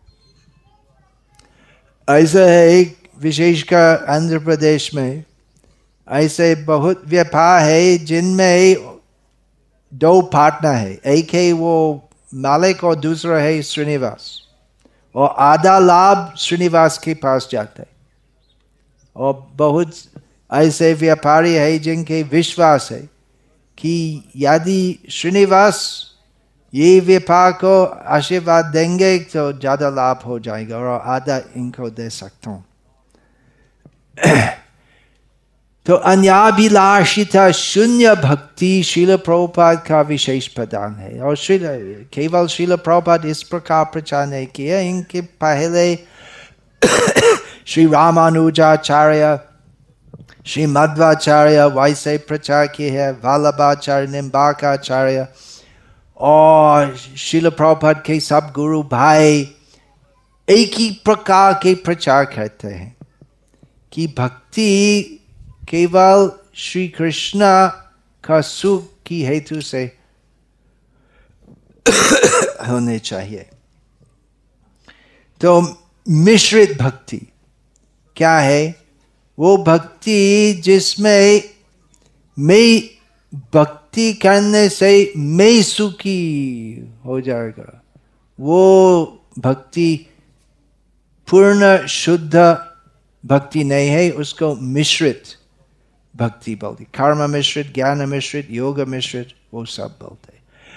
ऐसा है एक विशेषकर आंध्र प्रदेश में ऐसे बहुत व्यापार है जिनमें दो पार्टनर है, एक है वो मालिक और दूसरा है श्रीनिवास, और आधा लाभ श्रीनिवास के पास जाता है। और बहुत ऐसे व्यापारी है जिनके विश्वास है कि यदि श्रीनिवास ये व्यापार को आशीर्वाद देंगे तो ज़्यादा लाभ हो जाएगा और आधा इनको दे सकता हूँ। तो अन्याभिलाषिता शून्य भक्ति श्रील प्रभुपाद का विशेष प्रदान है। और श्रील केवल श्रील प्रभुपाद इस प्रकार प्रचार नहीं किया, इनके पहले श्री रामानुजाचार्य, श्री मध्वाचार्य वैसे प्रचार किए हैं, वल्लभाचार्य, निम्बार्काचार्य और श्रील प्रभुपाद के सब गुरु भाई एक ही प्रकार के प्रचार करते हैं कि भक्ति केवल श्री कृष्ण का सुख की हेतु से होने चाहिए। तो मिश्रित भक्ति क्या है? वो भक्ति जिसमें मैं भक्ति करने से मैं सुखी हो जाएगा, वो भक्ति पूर्ण शुद्ध भक्ति नहीं है, उसको मिश्रित भक्ति बोलते। कर्म मिश्रित, ज्ञान मिश्रित, योग मिश्रित, वो सब बोलते।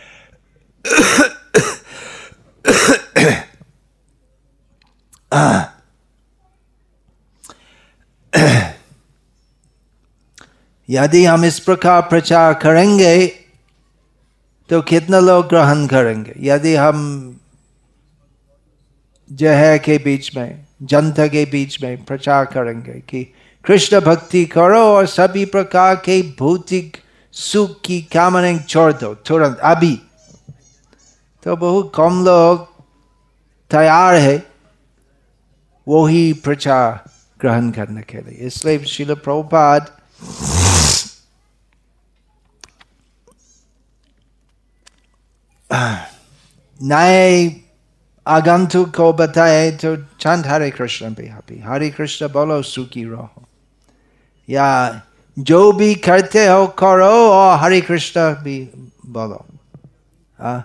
यदि हम इस प्रकार प्रचार करेंगे तो कितना लोग ग्रहण करेंगे? यदि हम जहर के बीच में, जनता के बीच में प्रचार करेंगे कि कृष्ण भक्ति करो और सभी प्रकार के भौतिक सुख की कामना छोड़ दो तुरंत अभी, तो बहुत कम लोग तैयार है वो ही प्रचार ग्रहण करने के लिए। इसलिए श्रील प्रभुपाद नए आगंतुक को बताए तो चंद हरे कृष्ण भी हापी, हरे कृष्ण बोलो सुखी रहो, या जो भी करते हो करो और हरे कृष्ण भी बोलो। हाँ,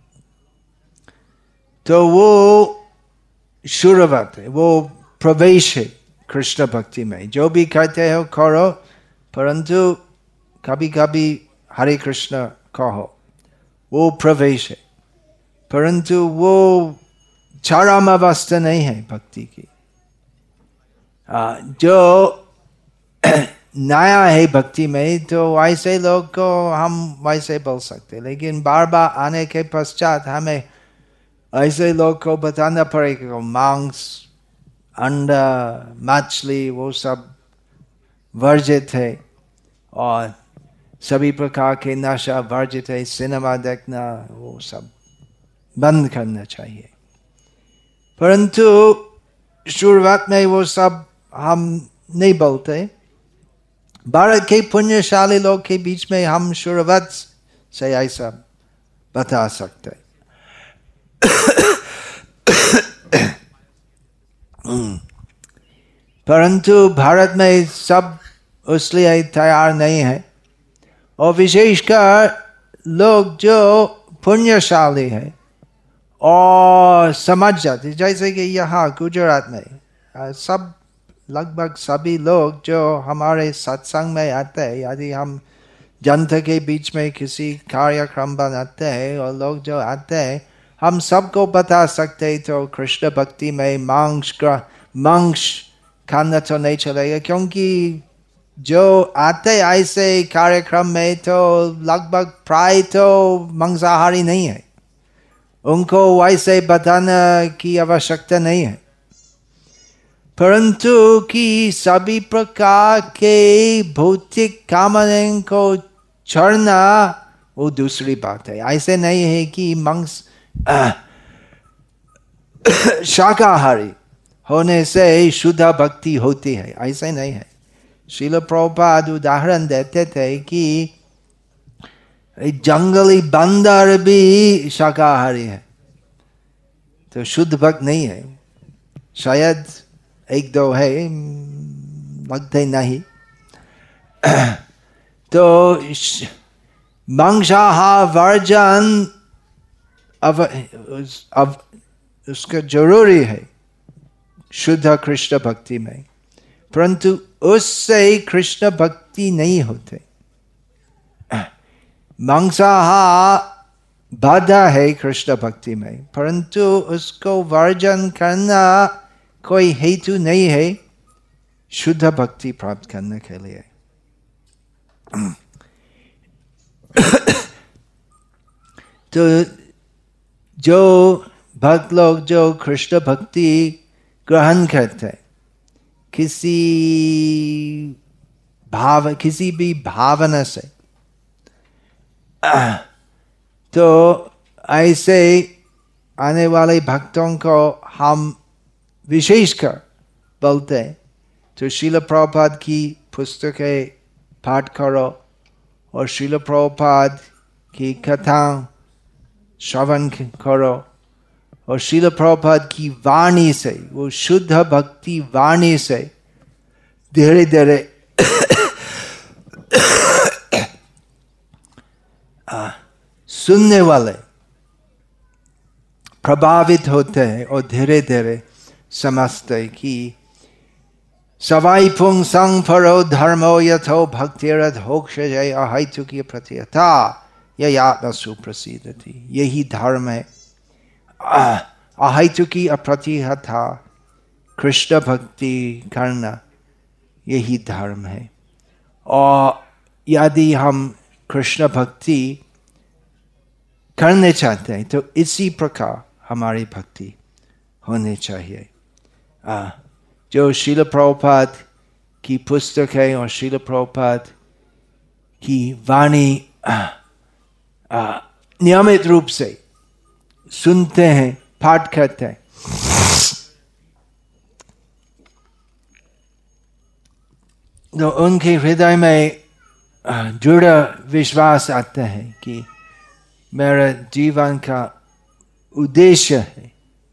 तो वो शुरुआत है, वो प्रवेश है कृष्ण भक्ति में। जो भी करते हो करो, परंतु कभी कभी हरे कृष्ण कहो, वो प्रवेश है, परंतु वो चरम अवस्था नहीं है भक्ति की। आ, जो नया है भक्ति में तो वैसे लोग को हम वैसे बोल सकते, लेकिन बार बार आने के पश्चात हमें ऐसे लोग को बताना पड़ेगा मांस, अंडा, मछली वो सब वर्जित है और सभी प्रकार के नशा वर्जित है, सिनेमा देखना वो सब बंद करना चाहिए। परंतु शुरुआत में वो सब हम नहीं बोलते। भारत के पुण्यशाली लोग के बीच में हम शुरुआत से ऐसा बता सकते। परंतु भारत में सब उसलिए तैयार नहीं है, और विशेषकर लोग जो पुण्यशाली है और समझ जाते, जैसे कि यहाँ गुजरात में सब लगभग सभी लोग जो हमारे सत्संग में आते हैं, यदि हम जनता के बीच में किसी कार्यक्रम बनाते हैं और लोग जो आते हैं, हम सबको बता सकते हैं तो कृष्ण भक्ति में मांस मांस खाना तो नहीं चलेगा, क्योंकि जो आते ऐसे कार्यक्रम में तो लगभग प्राय तो मांसाहारी नहीं है, उनको वैसे बताना की आवश्यकता नहीं है। परंतु कि सभी प्रकार के भौतिक कामना को छोड़ना वो दूसरी बात है। ऐसे नहीं है कि मांस शाकाहारी होने से शुद्ध भक्ति होती है, ऐसे नहीं है। श्रील प्रभुपाद उदाहरण देते थे कि जंगली बंदर भी शाकाहारी है, तो शुद्ध भक्त नहीं है। शायद एक दो है, लगते नहीं। तो मांसाहार वर्जन अब अब उसका जरूरी है शुद्ध कृष्ण भक्ति में, परंतु उससे कृष्ण भक्ति नहीं होते। मांसाहार बाधा है कृष्ण भक्ति में, परंतु उसको वर्जन करना कोई हेतु नहीं है शुद्ध भक्ति प्राप्त करने के लिए। तो जो भक्त लोग जो कृष्ण भक्ति ग्रहण करते किसी भाव किसी भी भावना से, तो ऐसे आने वाले भक्तों को हम विशेषकर बोलते हैं तो श्रील प्रभुपाद की पुस्तकें पाठ करो और श्रील प्रभुपाद की कथा श्रवण करो और श्रील प्रभुपाद की वाणी से, वो शुद्ध भक्ति वाणी से धीरे धीरे सुनने वाले प्रभावित होते हैं और धीरे धीरे समझते कि सवाई पुंग संग फरो धर्मो यथो भक्तिरधोक्षजय अहैतुकी प्रत्ययथा यह आत्मा सुप्रसिद्धति। यही धर्म है, अहैतुकी अप्रतिहता कृष्ण भक्ति करना, यही धर्म है। और यदि हम कृष्ण भक्ति करने चाहते हैं तो इसी प्रकार हमारी भक्ति होनी चाहिए। आ, जो श्रील प्रभुपाद की पुस्तक है और श्रील प्रभुपाद की वाणी नियमित रूप से सुनते हैं, पाठ करते हैं, तो उनके हृदय में दृढ़ विश्वास आता है कि मेरा जीवन का उद्देश्य है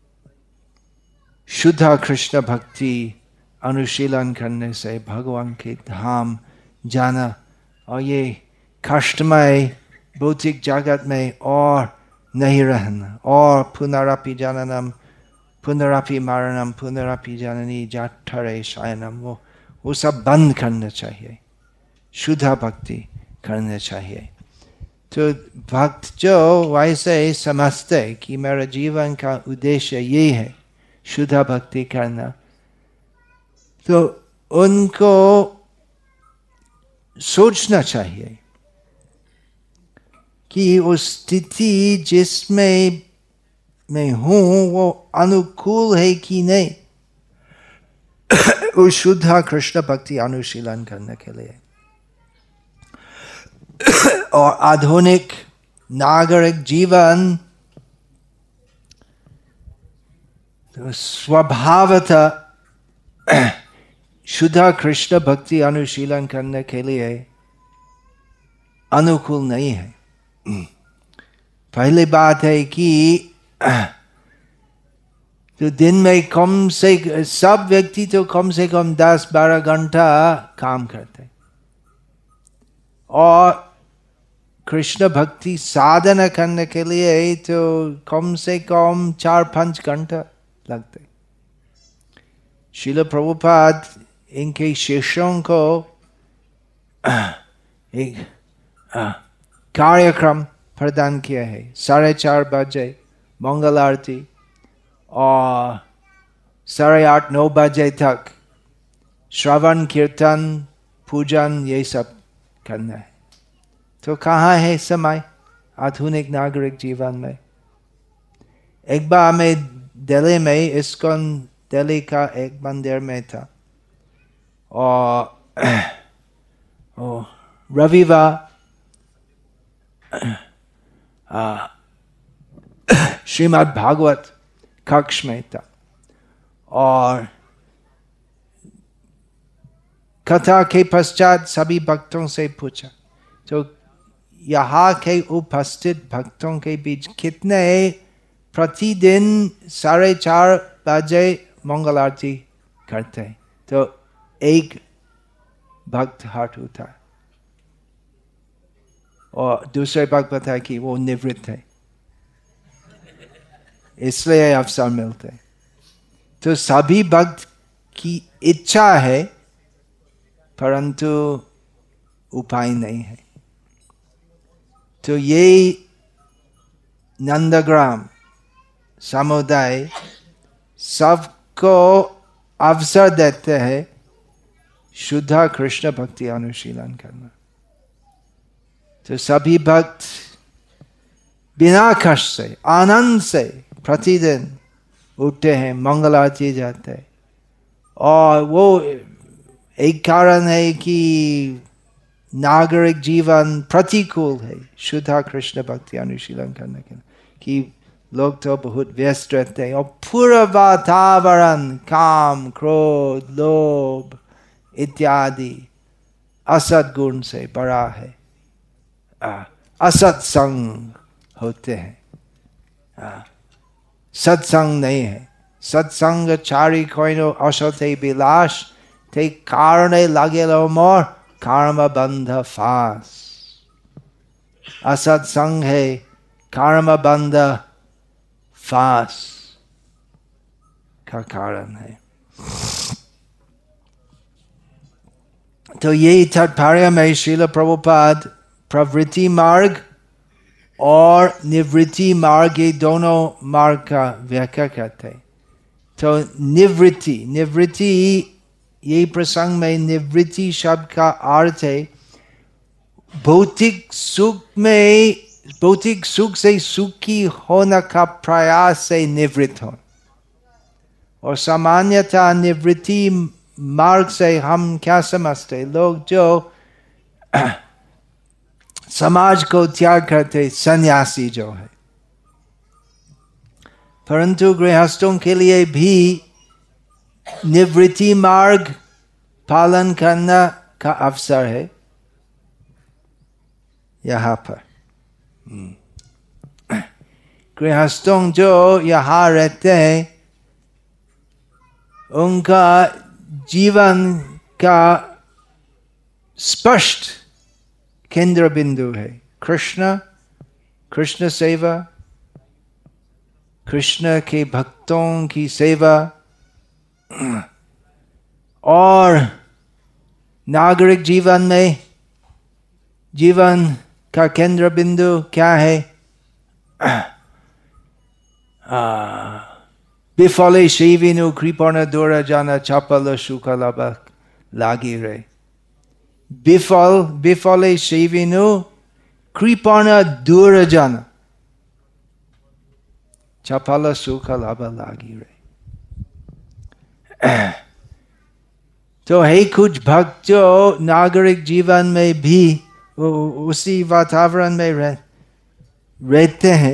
शुद्ध कृष्ण भक्ति अनुशीलन करने से भगवान के धाम जाना और ये कष्टमय भौतिक जगत में और नहीं रहना और पुनरपि जननम पुनरपि मरणम पुनरपि जननी जठरे शयनम, वो वो सब बंद करना चाहिए, शुद्ध भक्ति करना चाहिए। तो भक्त जो वैसे समझते कि मेरा जीवन का उद्देश्य ये है शुद्ध भक्ति करना, तो उनको सोचना चाहिए कि उस स्थिति जिसमें मैं हूँ वो अनुकूल है कि नहीं उस शुद्ध कृष्ण भक्ति अनुशीलन करने के लिए। और आधुनिक नागरिक जीवन तो स्वभावतः शुद्ध कृष्ण भक्ति अनुशीलन करने के लिए अनुकूल नहीं है। पहली बात है कि तो दिन में कम से सब व्यक्ति तो कम से कम दस बारह घंटा काम करते और कृष्ण भक्ति साधना करने के लिए तो कम से कम चार पांच घंटा लगते। श्रील प्रभुपाद इनके शिष्यों को एक कार्यक्रम प्रदान किया है, साढ़े चार बजे मंगल आरती और साढ़े आठ नौ बजे तक श्रवण कीर्तन पूजन ये सब करना है। तो कहाँ है समय आधुनिक नागरिक जीवन में? एक बार मैं दिल्ली में इस्कॉन दिल्ली का एक मंदिर में था और रविवार श्रीमद् भागवत कक्ष में था और कथा के पश्चात सभी भक्तों से पूछा तो यहाँ के उपस्थित भक्तों के बीच कितने प्रतिदिन साढ़े चार बजे मंगल आरती करते हैं? तो एक भक्त हाथ उठा और दूसरे भक्त बताया कि वो निवृत्त है इसलिए अवसर मिलते। तो सभी भक्त की इच्छा है परंतु उपाय नहीं है। तो ये नंदग्राम समुदाय सबको अवसर देते हैं शुद्ध कृष्ण भक्ति अनुशीलन करना। तो सभी भक्त बिना कष्ट से आनंद से प्रतिदिन उठते हैं, मंगल आरती जाते हैं। और वो एक कारण है कि नागरिक जीवन प्रतिकूल है शुद्ध कृष्ण भक्ति अनुशीलन करने के लिए, कि लोग तो बहुत व्यस्त रहते हैं और पूरा वातावरण काम, क्रोध, लोभ इत्यादि असत गुण से बड़ा है। असत संग होते हैं, सत्संग नहीं है। सत्संग चारी कोइनो असते विलास, ते कारणे लागेलो मोर कर्म बंध फास। असत्संग है कर्म बंध फास का कारण है। तो ये तात्पर्य में श्रील प्रभुपाद प्रवृत्ति मार्ग और निवृत्ति मार्ग, ये दोनों मार्ग का व्याख्या करते हैं। तो निवृत्ति निवृत्ति ये प्रसंग में निवृत्ति शब्द का अर्थ है भौतिक सुख में, भौतिक सुख से सुखी होने का प्रयास से निवृत्त हो। और सामान्यतः निवृत्ति मार्ग से हम क्या समझते, लोग जो समाज को त्याग करते, सन्यासी जो है। परंतु गृहस्थों के लिए भी निवृत्ति मार्ग पालन करना का अवसर है यहाँ पर। गृहस्थों जो यहाँ रहते हैं उनका जीवन का स्पष्ट केंद्र बिंदु है कृष्ण, कृष्ण सेवा, कृष्ण के भक्तों की सेवा। और नागरिक जीवन में जीवन का केंद्र बिंदु क्या है? विफले सेविनु कृपण दूर जाना चपल सुख लाभ लागी रे। विफल विफले सेविनु कृपण दूर जाना चपल सुख लाभ लागी रे। तो है कुछ भक्त जो नागरिक जीवन में भी उसी वातावरण में रह, रहते हैं,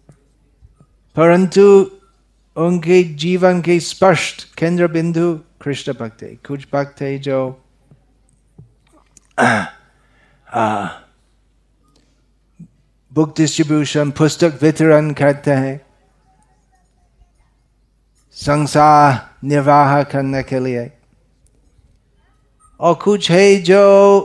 परंतु उनके जीवन के स्पष्ट केंद्र बिंदु कृष्ण भक्त है। कुछ भक्त है जो बुक डिस्ट्रीब्यूशन, पुस्तक वितरण करते हैं संसार निर्वाह करने के लिए। और कुछ है जो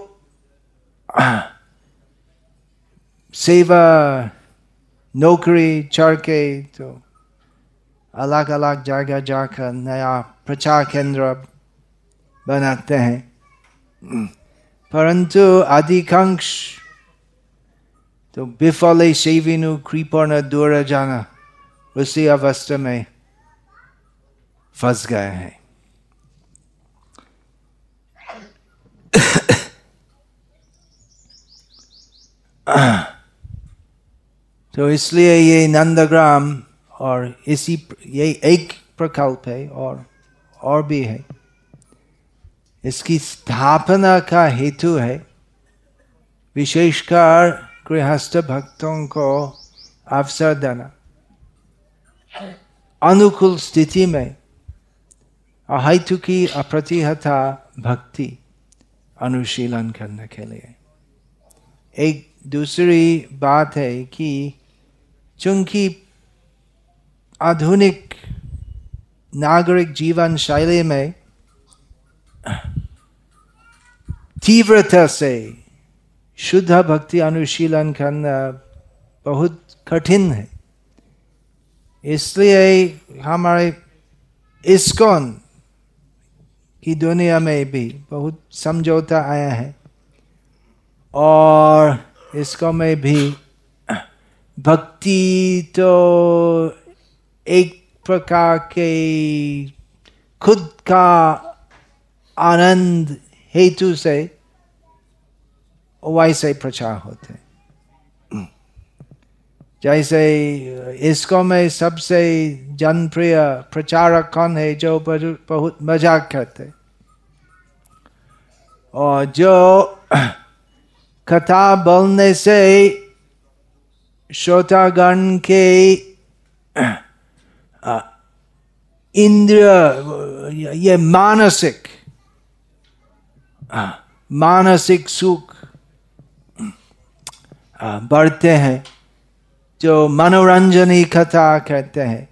सेवा नौकरी चढ़ के तो अलग अलग जगह जाकर नया प्रचार केंद्र बनाते हैं, परंतु अधिकांश तो विफले सेविनु कृपण दूर जाना उसी अवस्था में फंस गए हैं। तो इसलिए ये नंदग्राम और इसी ये एक प्रकल्प है और और भी है। इसकी स्थापना का हेतु है विशेषकर गृहस्थ भक्तों को अवसर देना, अनुकूल स्थिति में अहैतुकी अप्रतिहता भक्ति अनुशीलन करने के लिए। एक दूसरी बात है कि चूंकि आधुनिक नागरिक जीवन शैली में तीव्रता से शुद्ध भक्ति अनुशीलन करना बहुत कठिन है, इसलिए हमारे इस्कॉन की दुनिया में भी बहुत समझौता आया है और इसको में भी भक्ति तो एक प्रकार के खुद का आनंद हेतु से वैसे प्रचार होते। जैसे इसको में सबसे जनप्रिय प्रचारक कौन है जो बहुत मजाक करते, और जो कथा बोलने से श्रोतागण के इंद्रिय ये मानसिक मानसिक सुख बढ़ते हैं, जो मनोरंजनी कथा कहते हैं,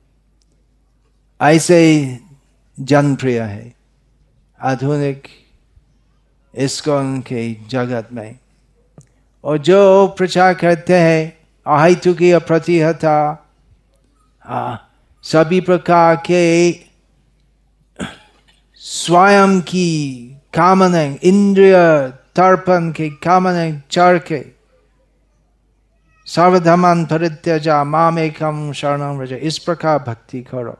ऐसे जनप्रिय है आधुनिक इस्कॉन के जगत में। और जो प्रचार करते हैं अहेतुकीय प्रतिहता, सभी प्रकार के स्वयं की कामनाएं, इंद्रिय तर्पण के कामनाएं चढ़ के सर्वधर्मान् परित्यज्य मामेकं शरणं व्रज, इस प्रकार भक्ति करो,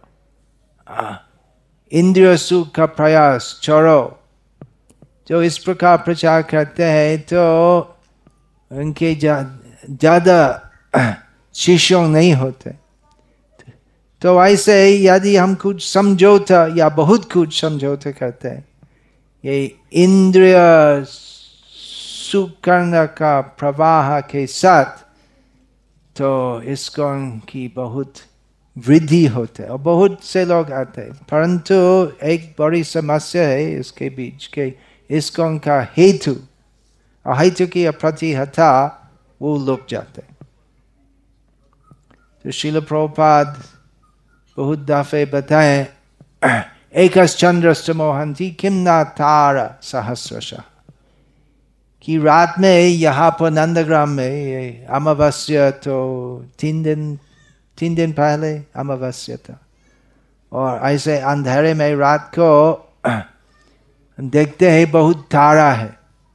इंद्रिय सुख का प्रयास छोड़ो। जो इस प्रकार प्रचार करते हैं तो उनके ज्यादा शिष्य नहीं होते। तो ऐसे यदि हम कुछ समझौता या बहुत कुछ समझौता करते हैं ये इंद्रिय सुख करने का प्रवाह के साथ, तो इसको की बहुत वृद्धि होते और बहुत से लोग आते हैं। परंतु एक बड़ी समस्या है इसके बीच के, इसको का हेतु अहेतु की प्रतिहता वो लुक जाते। तो श्रील प्रभुपाद बहुत दफे बताए, एकश्चंद्रस्य मोहन्ति किम न तारा सहस्रशः, कि रात में यहाँ पर नंदग्राम में अमावस्या तो तीन दिन तीन दिन पहले अमावस्या था, और ऐसे अंधेरे में रात को देखते हैं बहुत तारा है,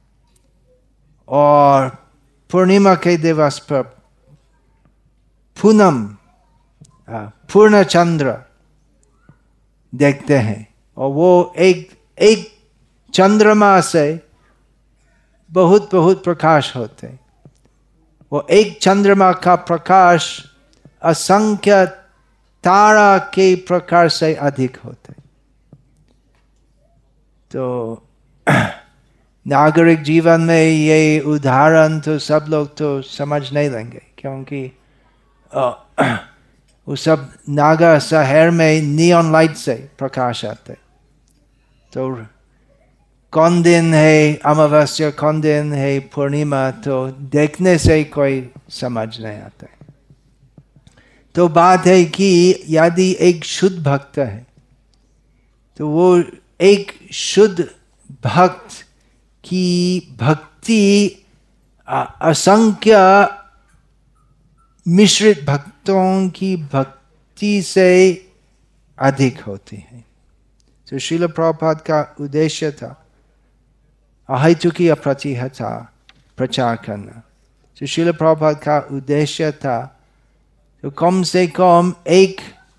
और पूर्णिमा के दिवस पर पूनम पूर्ण चंद्र देखते हैं, और वो एक एक चंद्रमा से बहुत बहुत प्रकाश होते। वो एक चंद्रमा का प्रकाश असंख्य तारा के प्रकाश से अधिक होते। तो नागरिक जीवन में ये उदाहरण तो सब लोग तो समझ नहीं लेंगे, क्योंकि वो सब नागा शहर में नियॉन लाइट से प्रकाश आते। तो कौन दिन है अमावस्या, कौन दिन है पूर्णिमा, तो देखने से कोई समझ नहीं आता। तो बात है कि यदि एक शुद्ध भक्त है तो वो एक शुद्ध भक्त की भक्ति असंख्य मिश्रित भक्तों की भक्ति से अधिक होती है। तो श्रील प्रभुपाद का उद्देश्य था अहेतुकीय प्रतिहता प्रचार करना। तो श्रील प्रभुपाद का उद्देश्य था तो कम से कम एक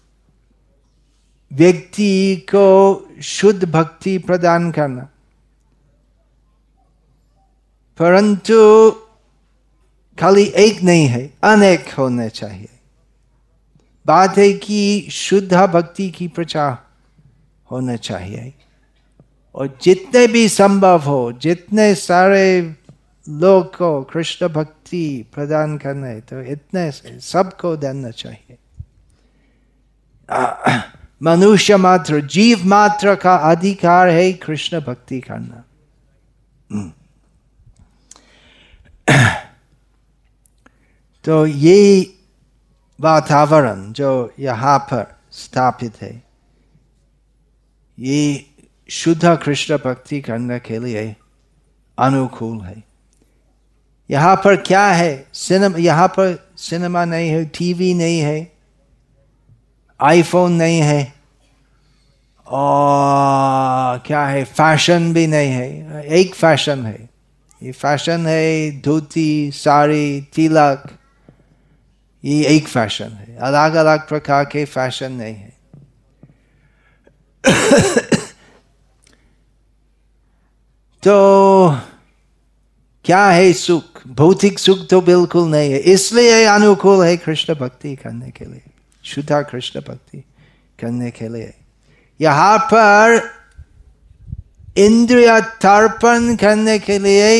व्यक्ति को शुद्ध भक्ति प्रदान करना, परंतु खाली एक नहीं है, अनेक होने चाहिए। बात है कि शुद्ध भक्ति की प्रचार होना चाहिए, और जितने भी संभव हो जितने सारे लोग को कृष्ण भक्ति प्रदान करने, तो इतने से सबको देना चाहिए। मनुष्य मात्र, जीव मात्र का अधिकार है कृष्ण भक्ति करना। तो ये वातावरण जो यहाँ पर स्थापित है, ये शुद्ध कृष्ण भक्ति करने के लिए अनुकूल है। यहाँ पर क्या है, सिनेमा, यहाँ पर सिनेमा नहीं है, टीवी नहीं है, आईफोन नहीं है, और क्या है, फैशन भी नहीं है। एक फैशन है, ये फैशन है धोती, साड़ी, तिलक, ये एक फैशन है। अलग अलग प्रकार के फैशन नहीं है। तो क्या है सुख? भौतिक सुख तो बिल्कुल नहीं है, इसलिए अनुकूल है कृष्ण भक्ति करने के लिए, शुद्ध कृष्ण भक्ति करने के लिए। यहाँ पर इंद्रिय तर्पण करने के लिए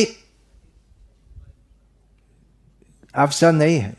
अवसर नहीं है,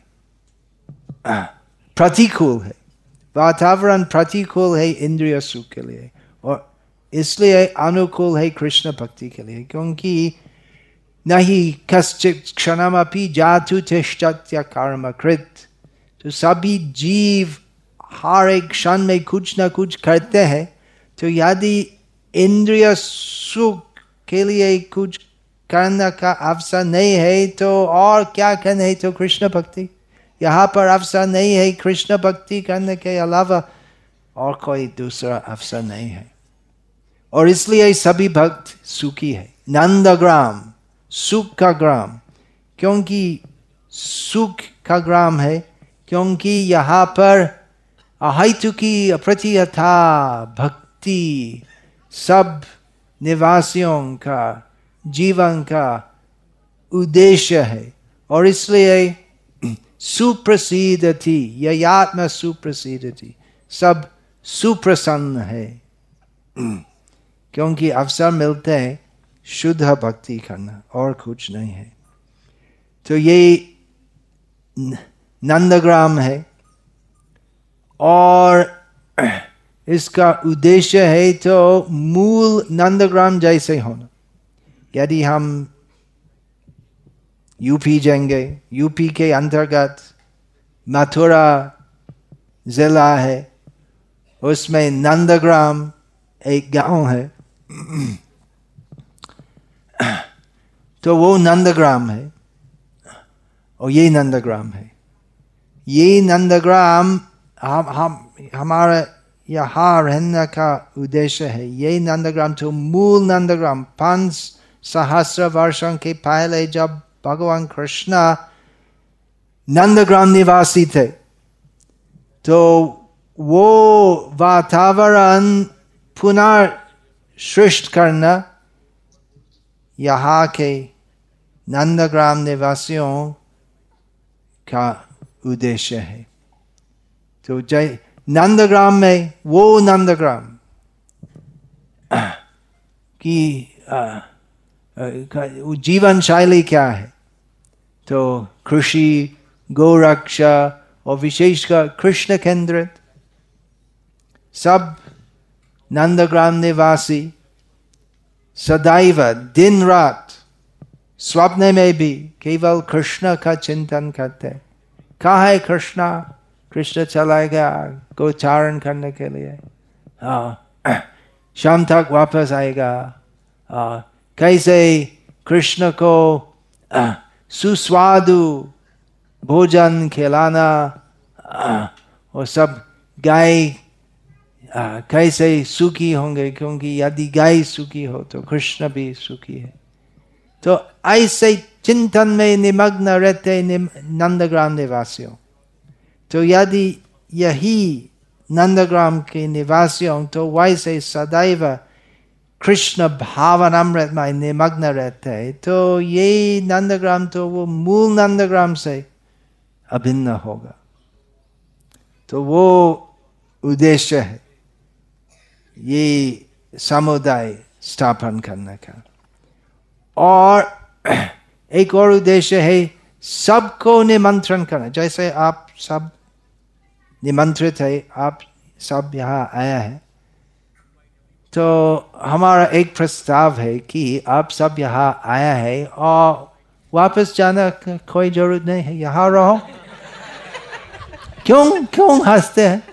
प्रतिकूल है, वातावरण प्रतिकूल है इंद्रिय सुख के लिए, और इसलिए अनुकूल है कृष्ण भक्ति के लिए। क्योंकि नहीं कश्चित क्षणमपि जातु तिष्ठत्य कर्मकृत, तो सभी जीव हर एक क्षण में कुछ न कुछ करते हैं। तो यदि इंद्रिय सुख के लिए कुछ करने का अवसर नहीं है तो और क्या करना है? तो कृष्ण भक्ति। यहाँ पर अवसर नहीं है, कृष्ण भक्ति करने के अलावा और कोई दूसरा अवसर नहीं है, और इसलिए सभी भक्त सुखी है। नंदग्राम सुख का ग्राम, क्योंकि सुख का ग्राम है, क्योंकि यहाँ पर अहैतुकी अप्रतिहता भक्ति सब निवासियों का जीवन का उद्देश्य है, और इसलिए सुप्रसिद्ध थी, यह आत्मा सुप्रसिद्ध थी, सब सुप्रसन्न है, क्योंकि अवसर मिलते हैं शुद्ध भक्ति करना, और कुछ नहीं है। तो ये नंदग्राम है, और इसका उद्देश्य है तो मूल नंदग्राम जैसे होना। यदि हम यूपी जाएंगे, यूपी के अंतर्गत मथुरा जिला है, उसमें नंदग्राम एक गांव है, तो वो नंदग्राम है, और ये नंदग्राम है। ये नंदग्राम हम हम हमारा यहाँ रहने का उद्देश्य है। ये नंदग्राम तो मूल नंदग्राम, पांच सहस्र वर्षों के पहले जब भगवान कृष्ण नंदग्राम निवासी थे, तो वो वातावरण पुनः सृष्टि करना यहाँ के नंदग्राम निवासियों का उद्देश्य है। तो जय नंदग्राम में वो नंदग्राम की जीवन शैली क्या है? तो कृषि, गोरक्षा और विशेषकर कृष्ण केंद्रित। सब नंदग्राम निवासी सदैव दिन रात स्वप्न में भी केवल कृष्ण का चिंतन करते। कहाँ है कृष्ण? कृष्ण चला गया गोचारण करने के लिए, शाम तक वापस आएगा। आ, कैसे कृष्ण को आ, सुस्वादु भोजन खिलाना, आ, और सब गाय आ, कैसे सुखी होंगे, क्योंकि यदि गाय सुखी हो तो कृष्ण भी सुखी है। तो ऐसे चिंतन में निमग्न रहते नंदग्राम निवासियों। तो यदि यही नंदग्राम के निवासियों तो वैसे सदैव कृष्ण भावनामृत में निमग्न रहते हैं, तो ये नंदग्राम तो वो मूल नंदग्राम से अभिन्न होगा। तो वो उद्देश्य है ये समुदाय स्थापन करने का। और एक और उद्देश्य है सबको निमंत्रण करना। जैसे आप सब निमंत्रित है, आप सब यहाँ आया है, तो हमारा एक प्रस्ताव है कि आप सब यहाँ आया है और वापस जाना कोई जरूरत नहीं है, यहाँ रहो। क्यों क्यों हंसते हैं?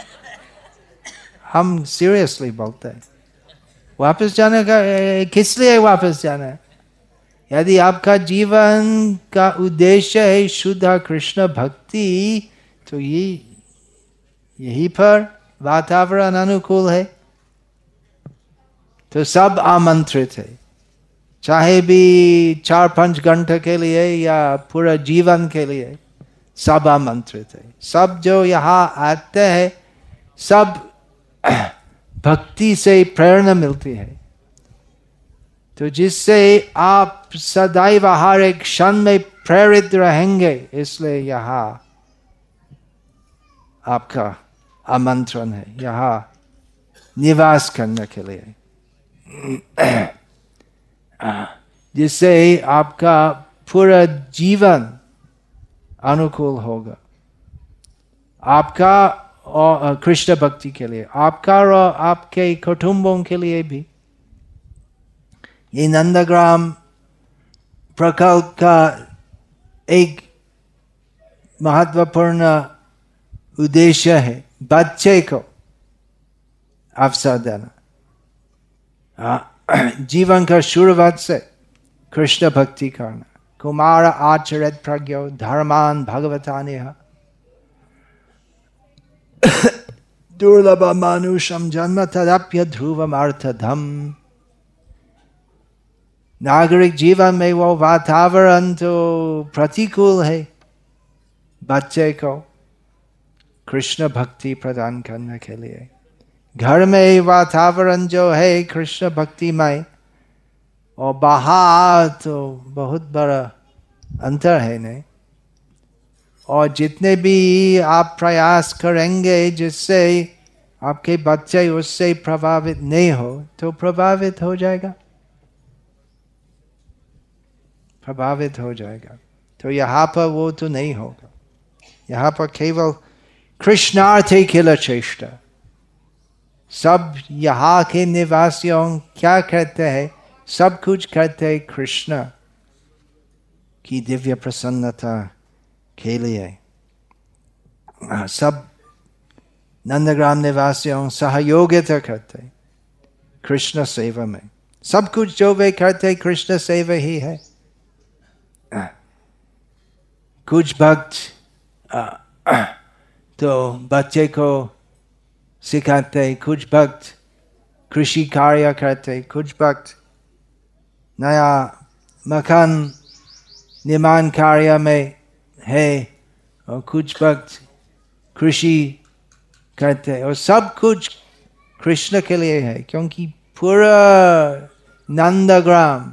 हम सीरियसली बोलते हैं। वापस जाने का किस लिए वापस जाना है? यदि आपका जीवन का उद्देश्य है शुद्ध कृष्ण भक्ति, तो ये यही पर वातावरण अनुकूल है, तो सब आमंत्रित है। चाहे भी चार पांच घंटे के लिए या पूरा जीवन के लिए, सब आमंत्रित है। सब जो यहाँ आते हैं सब भक्ति से प्रेरणा मिलती है। तो जिससे आप सदैव हर एक क्षण में प्रेरित रहेंगे, इसलिए यहाँ आपका आमंत्रण है, यहाँ निवास करने के लिए, जिससे आपका पूरा जीवन अनुकूल होगा आपका और कृष्ण भक्ति के लिए, आपका और आपके कुटुंबों के लिए भी। ये नंदग्राम प्रकल्प का एक महत्वपूर्ण उद्देश्य है बच्चे को अवसर देना, जीवन का शुरुआत से कृष्ण भक्ति करना। कुमार आचरित प्रज्ञो धर्मान भगवतानेह दुर्लभ मानुषम जन्म तदप्य ध्रुवम अर्थधम। नागरिक जीवन में वो वातावरण तो प्रतिकूल है, बच्चे को कृष्ण भक्ति प्रदान करने के लिए। घर में वातावरण जो है कृष्ण भक्तिमय, और बाहर तो बहुत बड़ा अंतर है नहीं। और जितने भी आप प्रयास करेंगे जिससे आपके बच्चे उससे प्रभावित नहीं हो, तो प्रभावित हो जाएगा, प्रभावित हो जाएगा। तो यहाँ पर वो तो नहीं होगा। यहाँ पर केवल कृष्णार्थे किल चेष्टा। सब यहाँ के निवासियों क्या करते हैं? सब कुछ करते हैं कृष्ण की दिव्य प्रसन्नता के लिए। सब नंदग्राम निवासियों सहयोगिता करते कृष्ण सेवा में। सब कुछ जो वे करते कृष्ण सेवा ही है। कुछ भक्त तो बच्चे को सिखाते, कुछ भक्त कृषि कार्य करते, कुछ भक्त नया मकान निर्माण कार्य में है, और कुछ भक्त कृषि करते, और सब कुछ कृष्ण के लिए है, क्योंकि पूरा नंदग्राम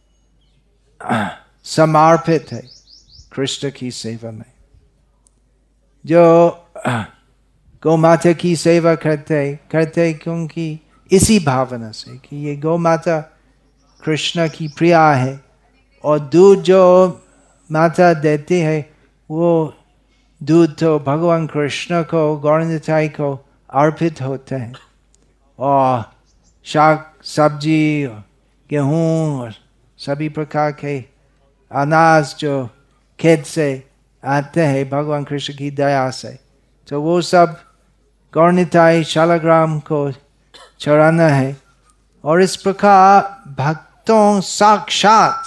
समर्पित है कृष्ण की सेवा में। जो गौ माता की सेवा करते करते क्योंकि इसी भावना से कि ये गौ माता कृष्ण की प्रिया है, और दूध जो माता देती है वो दूध तो भगवान कृष्ण को, गौरनिताई को अर्पित होते हैं। और शाक सब्जी, गेहूँ और सभी प्रकार के अनाज जो खेत से आते हैं भगवान कृष्ण की दया से, तो वो सब गौरनिताई शालाग्राम को चढ़ाना है। और इस प्रकार भक्तों साक्षात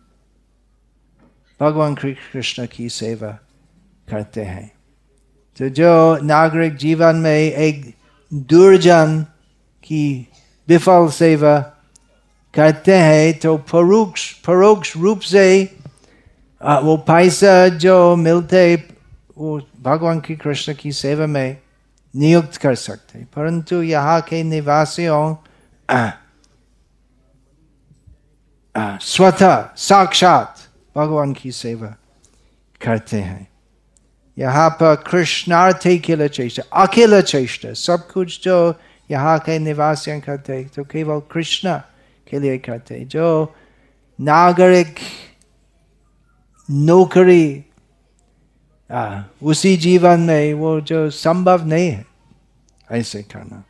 भगवान कृष्ण की सेवा करते हैं। तो जो नागरिक जीवन में एक दुर्जन की विफल सेवा करते हैं, तो परोक्ष परोक्ष रूप से वो पैसा जो मिलते वो भगवान की कृष्ण की सेवा में नियुक्त कर सकते हैं। परंतु यहाँ के निवासियों स्वतः साक्षात भगवान की सेवा करते हैं। यहाँ पर कृष्णार्थे किल चेष्टा, अकेला चेष्टा, सब कुछ जो यहाँ के निवासियों करते हैं तो केवल कृष्ण के लिए करते हैं। जो नागरिक नौकरी आ, उसी जीवन में वो जो संभव नहीं है ऐसे करना।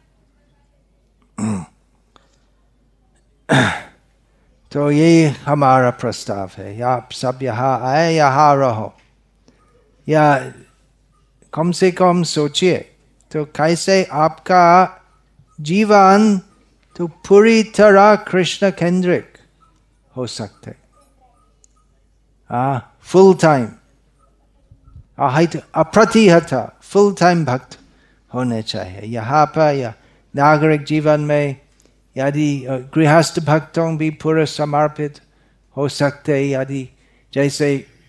तो ये हमारा प्रस्ताव है, या आप सब यहाँ आए, यहाँ रहो, या कम से कम सोचिए तो कैसे आपका जीवन तो पूरी तरह कृष्ण केंद्रिक हो सकते। हाँ, फुल टाइम अप्रतिहत फुल टाइम भक्त होने चाहिए यहाँ पर। या नागरिक जीवन में यदि गृहस्थ भक्तों भी पूरा समर्पित हो सकते, यदि जैसे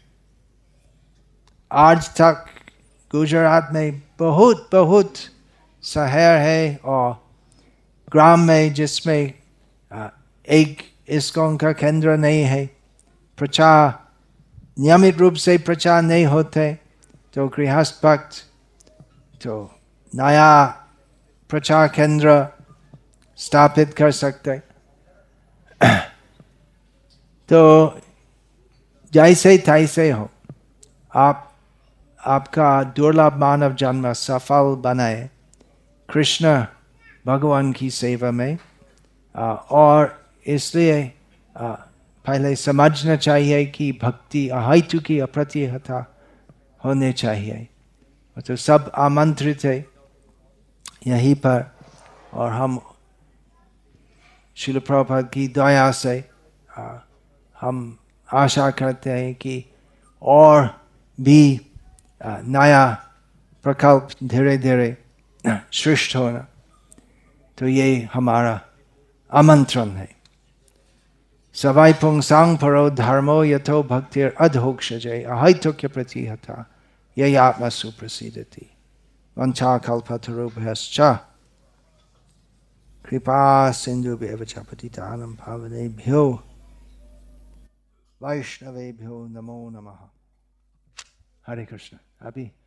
आज तक गुजरात में बहुत बहुत शहर है और ग्राम में जिसमें एक इस्कॉन का केंद्र नहीं है, प्रचार नियमित रूप से प्रचार नहीं होते, तो गृहस्थ भक्त तो नया प्रचार केंद्र स्थापित कर सकते। तो जैसे तैसे हो, आप आपका दुर्लभ मानव जन्म सफल बनाए कृष्ण भगवान की सेवा में। आ, और इसलिए आ, पहले समझना चाहिए कि भक्ति अहेतु की अप्रतिहता होने चाहिए। तो सब आमंत्रित है यहीं पर, और हम श्रील प्रभुपाद की दया से आ, हम आशा करते हैं कि और भी आ, नया प्रकल्प धीरे धीरे सृष्ट होना। तो ये हमारा आमंत्रण है। सवाई पुंसांग परो धर्मो यथो भक्तिर अधोक्षजय अहैतुक्य प्रतिहता यही आत्मा सुप्रसिद्धति वंचा कल्पतरुभ्यश्च कृपा सिंधुभ्येव च पतितानां पावनेभ्यो वैष्णवेभ्यो नमो नमः। हरे कृष्ण। अभी